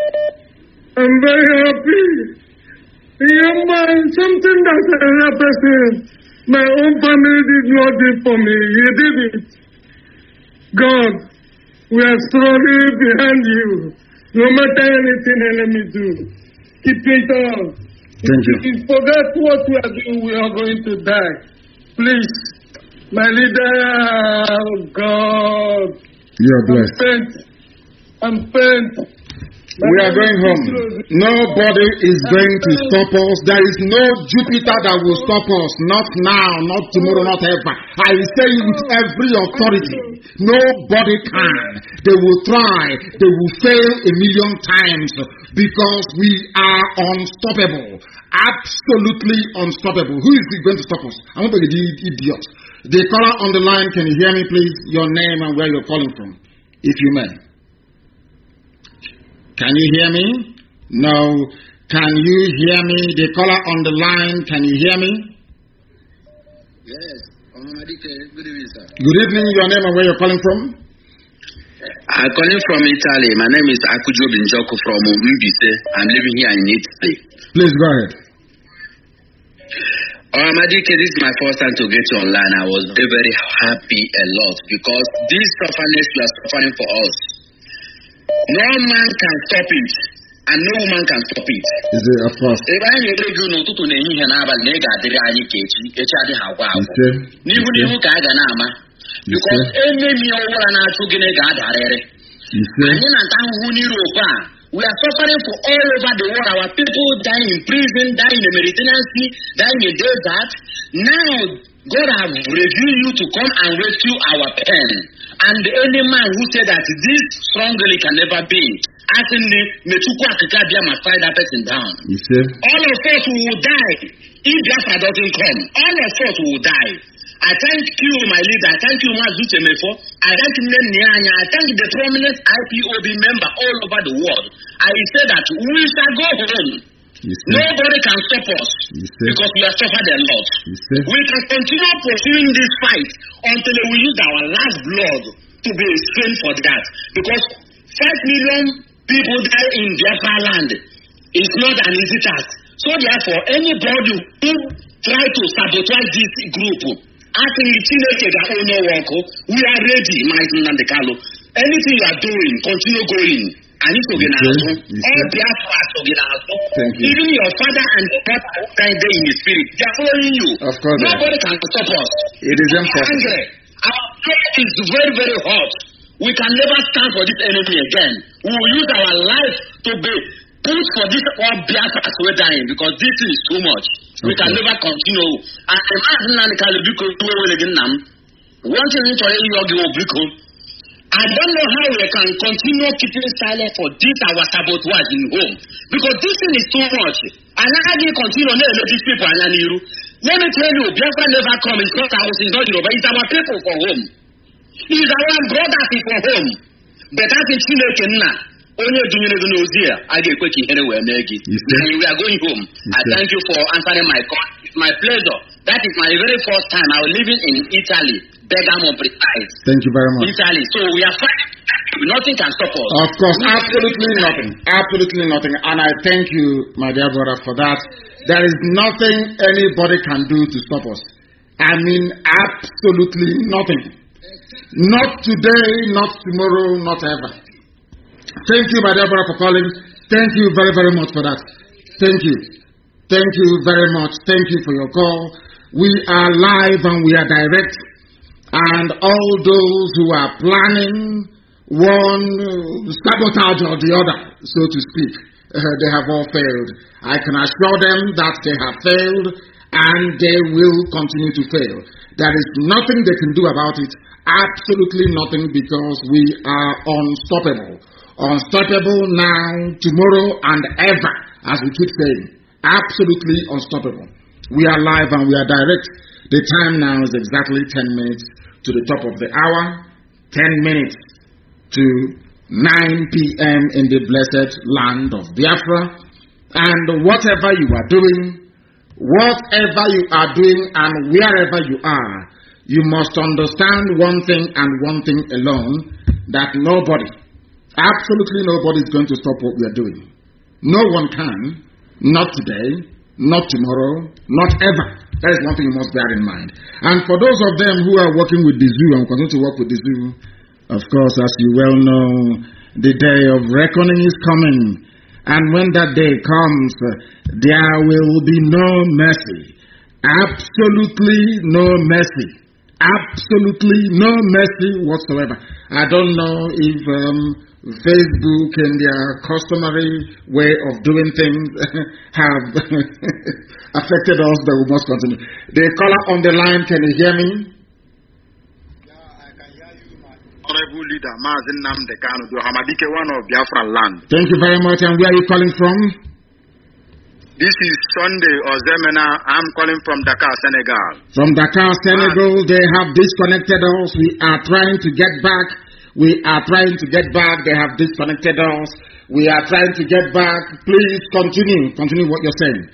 Something that happened. My own family did not do for me. You did it. God, we are struggling behind you. No matter anything the enemy do, keep it on. Thank you. If you forget what we are doing, we are going to die. Please, my leader, God. You are blessed. I'm spent. We are going home. Nobody is going to stop us. There is no Jupiter that will stop us. Not now, not tomorrow, not ever. I say it with every authority. Nobody can. They will try. They will fail 1,000,000 times, because we are unstoppable. Absolutely unstoppable. Who is going to stop us? I'm not an idiot. The caller on the line, can you hear me, please? Your name and where you're calling from, if you may. Can you hear me? No. Can you hear me? The caller on the line, can you hear me? Yes. Good evening, sir. Good evening. Your name and where you're calling from? I'm calling from Italy. My name is Akujo Binjoko from Mbise. I'm living here in Italy. Please go ahead. Madike, this is my first time to get you online. I was very, very happy a lot, because this suffering you are suffering for us, no man can stop it, and no woman can stop it. Is it a first? Because enemy we are suffering for all over the world. Our people dying in prison, dying in the Mediterranean Sea, dying in the desert. Now, God has revealed you to come and rescue our pen. And any man who said that this strongly can never be, as in the Metuku Akikabia must fight that person down. All of us will die if Biafra doesn't come. All of us will die. I thank you, my leader. I thank you, Mazuche Mefo. I thank Nyanya. I thank the prominent IPOB member all over the world. I say that we shall go home. Nobody can stop us, because we have suffered a lot. We can continue pursuing this fight until we use our last blood to be a strain for that. Because 5 million people die in Biafra land is not an easy task. So therefore, anybody who try to sabotage this group, I think we are ready, my Nandekalo. Anything you are doing, continue going. And it's all Biafra even your father and your mother die there in the spirit. They are following you. Of course. Nobody can stop us. It is impossible. Our prayer is very, very hot. We can never stand for this enemy again. We will use our life to be put for this all Biafra as we're dying, because this is too much. We can never continue. And imagine one thing I don't know how we can continue keeping silent for this our sabotage in home. Because this thing is too much. And how do you continue to let these people and you? Let me tell you, Biafra never come. It's not our house, it's not Yoruba. It's our people for home. It's our brothers for home. But as in Chineke now, only doing it knows here. I get quick here where Maggie. We are going home. I thank you for answering my call. It's my pleasure. That is my very first time. I was living in Italy. Bergamo precise. Thank you very much. Italy. So we are fighting. Nothing can stop us. Of course, absolutely nothing. Absolutely nothing. And I thank you, my dear brother, for that. There is nothing anybody can do to stop us. I mean, absolutely nothing. Not today, not tomorrow, not ever. Thank you, my dear brother, for calling. Thank you very, very much for that. Thank you. Thank you very much. Thank you for your call. We are live and we are direct. And all those who are planning one sabotage or the other, so to speak, they have all failed. I can assure them that they have failed and they will continue to fail. There is nothing they can do about it. Absolutely nothing, because we are unstoppable. Unstoppable now, tomorrow, and ever, as we keep saying. Absolutely unstoppable. We are live and we are direct. The time now is exactly 10 minutes to the top of the hour. 10 minutes to 9 p.m. in the blessed land of Biafra. And whatever you are doing and wherever you are, you must understand one thing and one thing alone, that nobody, absolutely nobody is going to stop what we are doing. No one can, not today, not tomorrow, not ever. That is one thing you must bear in mind. And for those of them who are working with the zoo and continue to work with the zoo, of course, as you well know, the day of reckoning is coming. And when that day comes, there will be no mercy. Absolutely no mercy. Absolutely no mercy whatsoever. I don't know if Facebook and their customary way of doing things have affected us, but we must continue. The caller on the line, can you hear me? Yeah, I can hear you, my honorable leader, Mazen Nnamdi Kanu, Hamadike, one of Biafra land. Thank you very much. And where are you calling from? This is Sunday Ozemena. I'm calling from Dakar, Senegal. From Dakar, Senegal, they have disconnected us. We are trying to get back. They have disconnected us. We are trying to get back. Please continue. Continue what you're saying.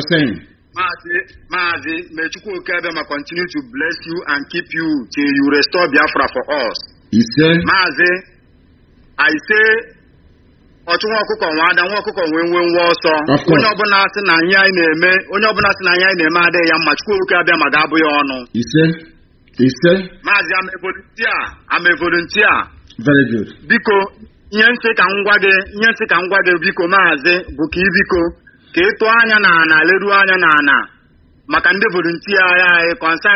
Mazi, may Chukwu Okebema continue to bless you and keep you till you restore Biafra for us. He said, Mazi, I say, ọchụ nwa ọkụkọ nwe nwa ọsọ onye ọbụla sị na ihe anyị na-eme adịghị ya mma Chukwu oke abịa ma ga-abụ ya ọnụ. Ise Maazị I'm a volunteer. Very good. Biko ihe nsị ka m gwa gị biko maazị bụ ka ibiko ka ịtụ anya na leruo anya na maka ndị volunteer anyị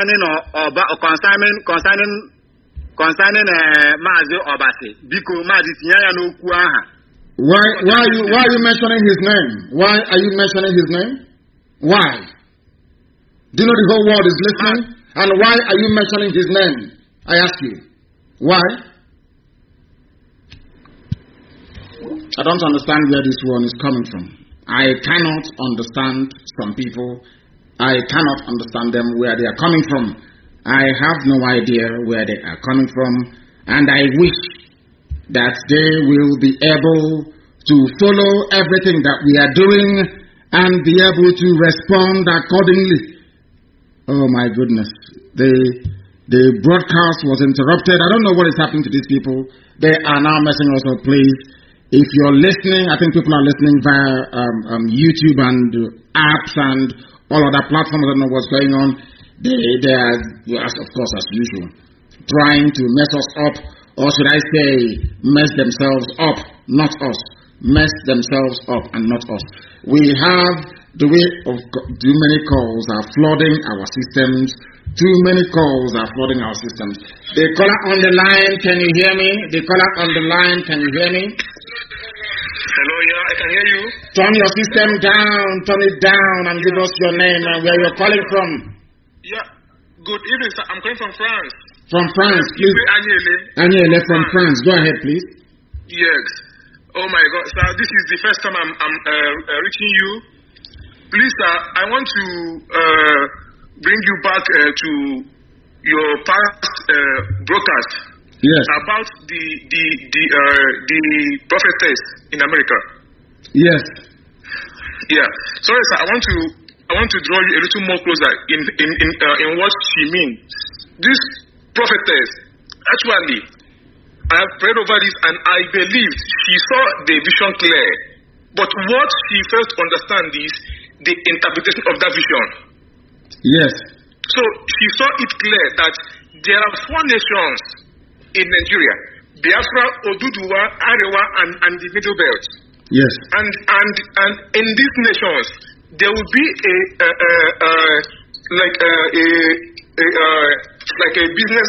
concerning maazị Obasi. Biko maazị tinye ya n'okwu aha. Why are you mentioning his name? Why are you mentioning his name? Why? Do you know the whole world is listening? And why are you mentioning his name? I ask you. Why? I don't understand where this one is coming from. I cannot understand some people. I cannot understand them where they are coming from. I have no idea where they are coming from. And I wish that they will be able to follow everything that we are doing and be able to respond accordingly. Oh my goodness. The broadcast was interrupted. I don't know what is happening to these people. They are now messing us up, please. If you're listening, I think people are listening via YouTube and apps and all other platforms. I don't know what's going on. They are, of course, as usual, trying to mess us up. Or should I say, mess themselves up, not us. Mess themselves up and not us. We have the way of too many calls are flooding our systems. Too many calls are flooding our systems. The caller on the line, can you hear me? The caller on the line, can you hear me? Hello, yeah, I can hear you. Turn your system down, turn it down, and give us your name and where you're calling from. Yeah, good evening, sir. I'm calling from France. From France, please. Aniele from France. Go ahead, please. Yes. Oh my God, sir, this is the first time I'm reaching you. Please, sir, I want to bring you back to your past broadcast. Yes. About the prophetess in America. Yes. Yeah. Sorry, sir. I want to draw you a little more closer in what she means. This prophetess, actually, I have prayed over this and I believed she saw the vision clear. But what she failed to understand is the interpretation of that vision. Yes. So she saw it clear that there are 4 nations in Nigeria: Biafra, Oduduwa, Arewa, and the Middle Belt. Yes. And in these nations, there will be a business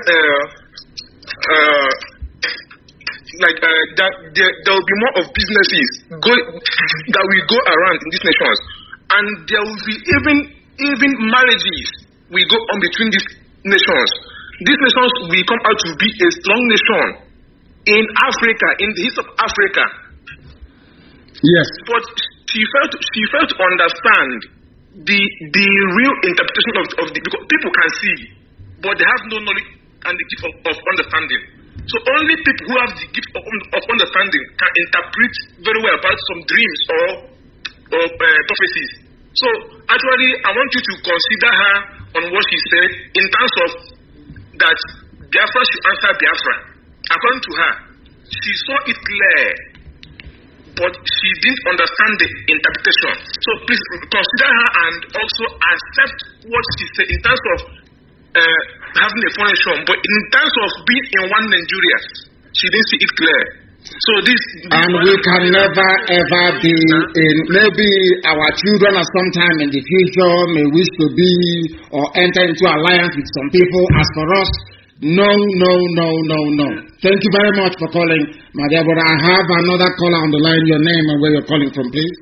there will be more of businesses that will go around in these nations, and there will be even marriages will go on between these nations. These nations will come out to be a strong nation in Africa, in the east of Africa. Yes. But she failed to understand the real interpretation of the, because people can see, but they have no knowledge and the gift of understanding. So only people who have the gift of understanding can interpret very well about some dreams or prophecies. So actually, I want you to consider her on what she said in terms of that Biafra should answer Biafra. According to her, she saw it clear, but she didn't understand the interpretation. So please consider her and also accept what she said in terms of having a foreign nation, but in terms of being in one Nigeria, she didn't see it clear. So this and we can never ever be in. Maybe our children at some time in the future may wish to be or enter into alliance with some people. As for us, no. Thank you very much for calling, my dear brother. I have another caller on the line. Your name and where you're calling from, please.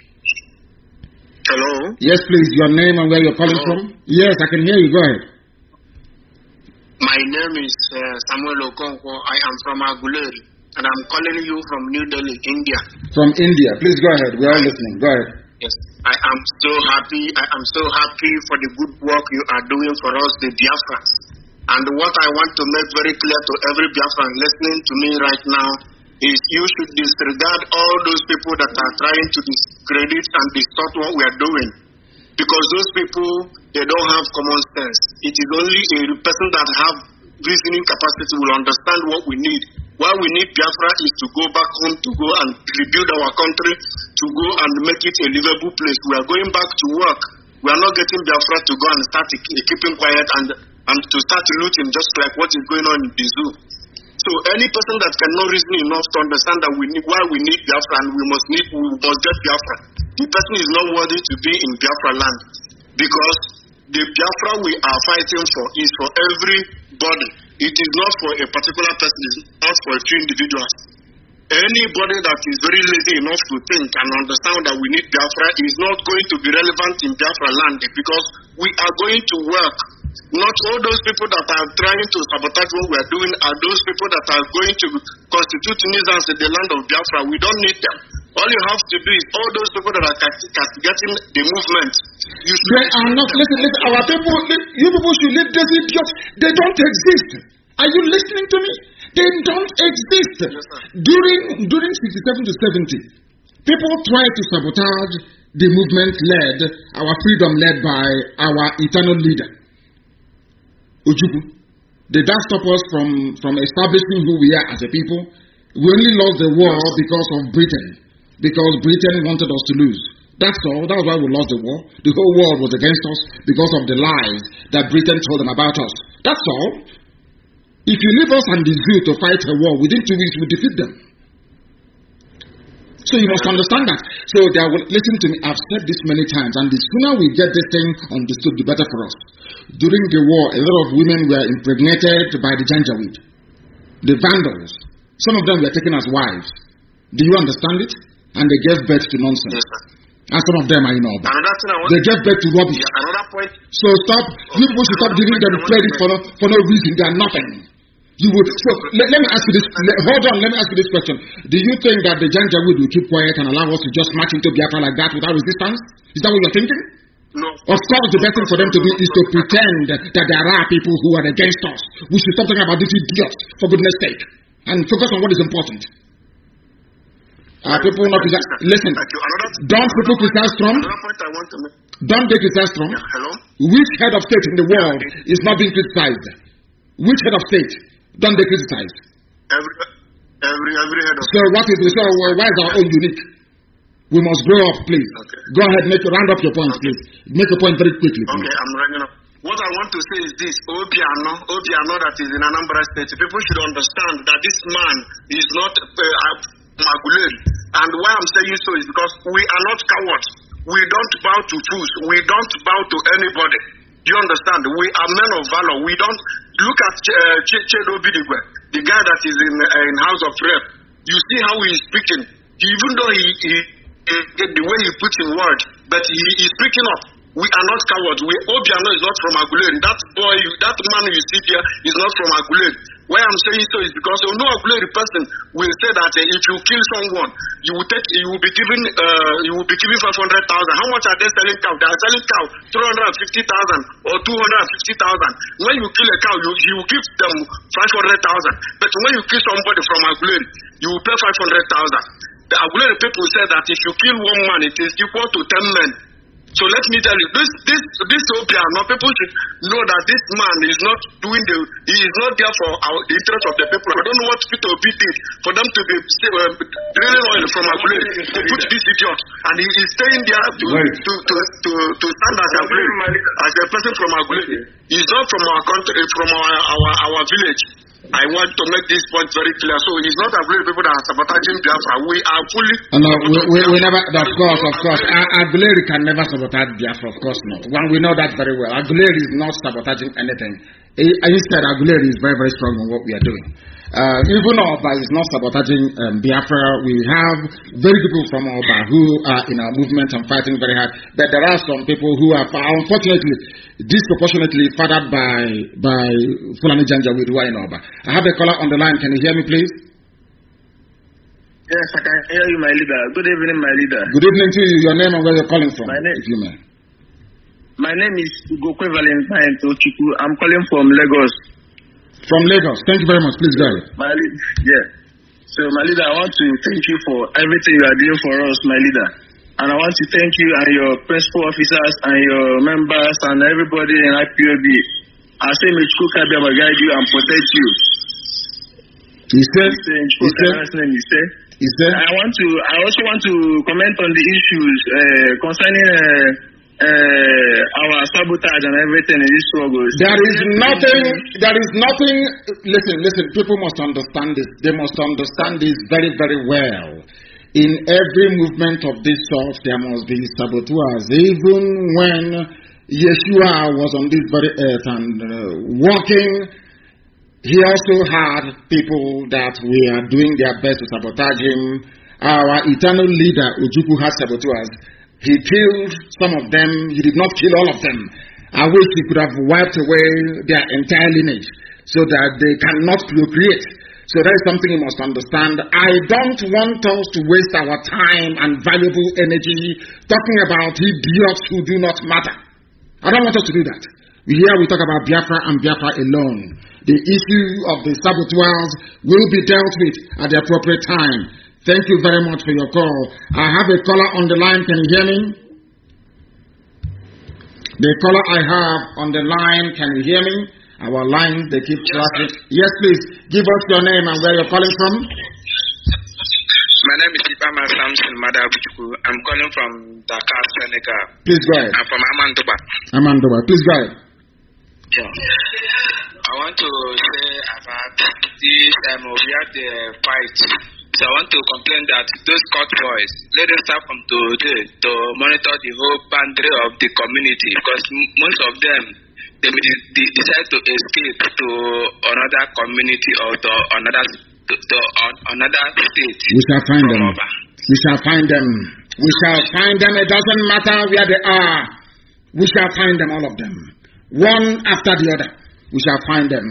Hello. Yes, please. Your name and where you're calling from. Yes, I can hear you. Go ahead. My name is Samuel Okonkwo. I am from Aguleri, and I'm calling you from New Delhi, India. From India. Please go ahead. We are listening. Go ahead. Yes. I am so happy. I am so happy for the good work you are doing for us, the Biafrans. And what I want to make very clear to every Biafran listening to me right now is you should disregard all those people that are trying to discredit and distort what we are doing. Because those people, they don't have common sense. It is only a person that have reasoning capacity will understand what we need. What we need Biafra is to go back home, to go and rebuild our country, to go and make it a livable place. We are going back to work. We are not getting Biafra to go and start keeping quiet and to start looting just like what is going on in the zoo. So any person that cannot reason enough to understand that we need why we need Biafra and we must get Biafra, the person is not worthy to be in Biafra land, because the Biafra we are fighting for is for everybody. It is not for a particular person. It's not for a few individuals. Anybody that is very lazy enough to think and understand that we need Biafra is not going to be relevant in Biafra land, because we are going to work. Not all those people that are trying to sabotage what we are doing are those people that are going to constitute nuisance in the land of Biafra. We don't need them. All you have to do is all those people that are castigating the movement. They are not. Listen. Our people, you people should leave these idiots. They don't exist. Are you listening to me? They don't exist. Yes, During 67 to 70, people tried to sabotage the movement our freedom led by our eternal leader, Ojukwu. Did that stop us from establishing who we are as a people? We only lost the war because of Britain. Because Britain wanted us to lose. That's all. That's why we lost the war. The whole world was against us because of the lies that Britain told them about us. That's all. If you leave us and the zoo to fight a war, within 2 weeks we defeat them. So you must understand that. So they will listen to me. I've said this many times, and the sooner we get this thing understood, the better for us. During the war, a lot of women were impregnated by the Janjaweed, the Vandals. Some of them were taken as wives. Do you understand it? And they gave birth to nonsense. Yes, and some of them are in order. They gave birth to rubbish. Another point. So stop. You people should stop giving them credit for no reason. They are nothing. You would. So let me ask you this. Hold on. Let me ask you this question. Do you think that the Janjaweed will keep quiet and allow us to just march into Biafra like that without resistance? Is that what you're thinking? No. Of course, the best thing for them to do is to pretend that there are people who are against us. We should stop talking about these idiots, for goodness sake, and focus on what is important. Are people not listen? Don't people criticize Trump? Another point I want to make. Don't they criticize Trump? Yeah, hello? Which head of state in the world is not being criticized? Which head of state don't they criticize? Every head of state. So what is why is our own unique? We must grow up, please. Okay. Go ahead, round up your points, please. Make a point very quickly, please. Okay, I'm running up. What I want to say is this: Obiano that is in Anambra State. People should understand that this man is not Maguleri. And why I'm saying so is because we are not cowards. We don't bow to fools. We don't bow to anybody. You understand? We are men of valor. We don't look at Chedo Bidigwe, the guy that is in House of Rep. You see how he is speaking. Even though the way he puts in words, but he is speaking up. We are not cowards. Obiano is not from Aguleri. That boy, that man you see here is not from Aguleri. Why I'm saying so is because no Aguleri person will say that if you kill someone, you will be given 500,000. How much are they selling cow? They are selling cow 350,000 or 250,000. When you kill a cow, you give them 500,000. But when you kill somebody from Aguleri, you will pay 500,000. The Aguleri people say that if you kill one man, it is equal to 10 men. So let me tell you, this Obiano, people should know that this man is not he is not there for the interest of the people. I don't know what Peter Obi did for them to be drilling oil from Aguleri to put this idiot, and he is staying there to stand as a person from Aguleri. He's not from our country, from our village. I want to make this point very clear. So it's not Aguleri people that are sabotaging Biafra. We are fully. No, we never. Of course. Aguleri can never sabotage Biafra. Of course not. One, we know that very well. Aguleri is not sabotaging anything. Instead, Aguleri is very, very strong on what we are doing. Even Oba is not sabotaging Biafra. We have very people from Oba who are in our movement and fighting very hard. But there are some people who are, unfortunately, disproportionately fathered by Fulani Janjaweed who are in Oba. I have a caller on the line. Can you hear me, please? Yes, I can hear you, my leader. Good evening, my leader. Good evening to you. Your name and where you're calling from, if you may. My name is Ugokwe Valentine Tochukwu. I'm calling from Lagos. From Lagos. Thank you very much. Please go ahead. So, my leader, I want to thank you for everything you are doing for us, my leader. And I want to thank you and your principal officers and your members and everybody in IPOB. I say, may Chukwu Kabiyama guide you and protect you. He said. I also want to comment on the issues concerning our sabotage and everything in this struggle. There is nothing. Listen. People must understand this. They must understand this very, very well. In every movement of this sort, there must be saboteurs. Even when Yeshua was on this very earth and walking, he also had people that were doing their best to sabotage him. Our eternal leader, Ojukwu, had saboteurs. He killed some of them. He did not kill all of them. I wish he could have wiped away their entire lineage so that they cannot procreate. So that is something you must understand. I don't want us to waste our time and valuable energy talking about idiots who do not matter. I don't want us to do that. Here we talk about Biafra and Biafra alone. The issue of the saboteurs will be dealt with at the appropriate time. Thank you very much for your call. I have a caller on the line. Can you hear me? The caller I have on the line, can you hear me? Our lines, they keep traffic. Yes, please. Give us your name and where you're calling from. My name is Ipama Samson Madabuchuku. I'm calling from Dakar, Senegal. Please go ahead. I'm from Amandoba. Amandoba. Please go ahead. Yeah. I want to say about this, we had the fight. So I want to complain that those court boys, let them start from today to monitor the whole boundary of the community, because most of them, they decide to escape to another community or to another state. We shall find them. We shall find them. We shall find them. It doesn't matter where they are. We shall find them, all of them. One after the other. We shall find them.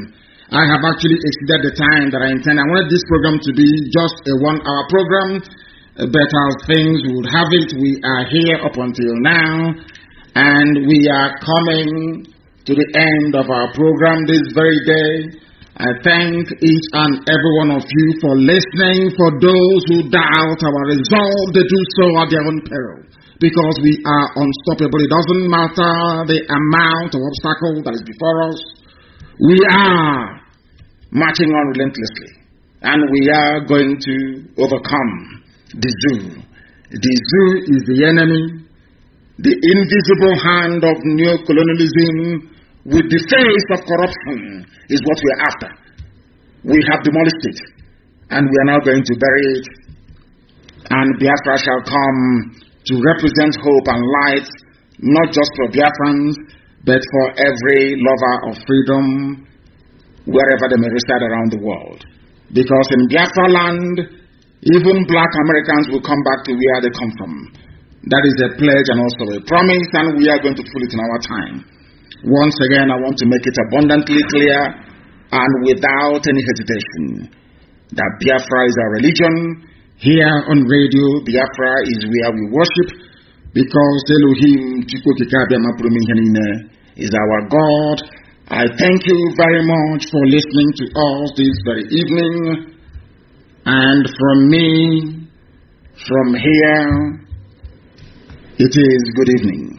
I have actually exceeded the time that I intended. I wanted this program to be just a 1-hour program, but as things would have it, we are here up until now, and we are coming to the end of our program this very day. I thank each and every one of you for listening. For those who doubt our resolve, they do so at their own peril, because we are unstoppable. It doesn't matter the amount of obstacle that is before us. We are marching on relentlessly, and we are going to overcome the zoo. The zoo is the enemy. The invisible hand of neocolonialism with the face of corruption is what we are after. We have demolished it, and we are now going to bury it, and Biafra shall come to represent hope and light, not just for Biafrans, but for every lover of freedom, wherever they may reside around the world. Because in Biafra land, even black Americans will come back to where they come from. That is a pledge and also a promise, and we are going to fulfill it in our time. Once again, I want to make it abundantly clear and without any hesitation that Biafra is our religion. Here on Radio Biafra is where we worship, because Elohim is our God. I thank you very much for listening to us this very evening. And from me, from here, it is good evening.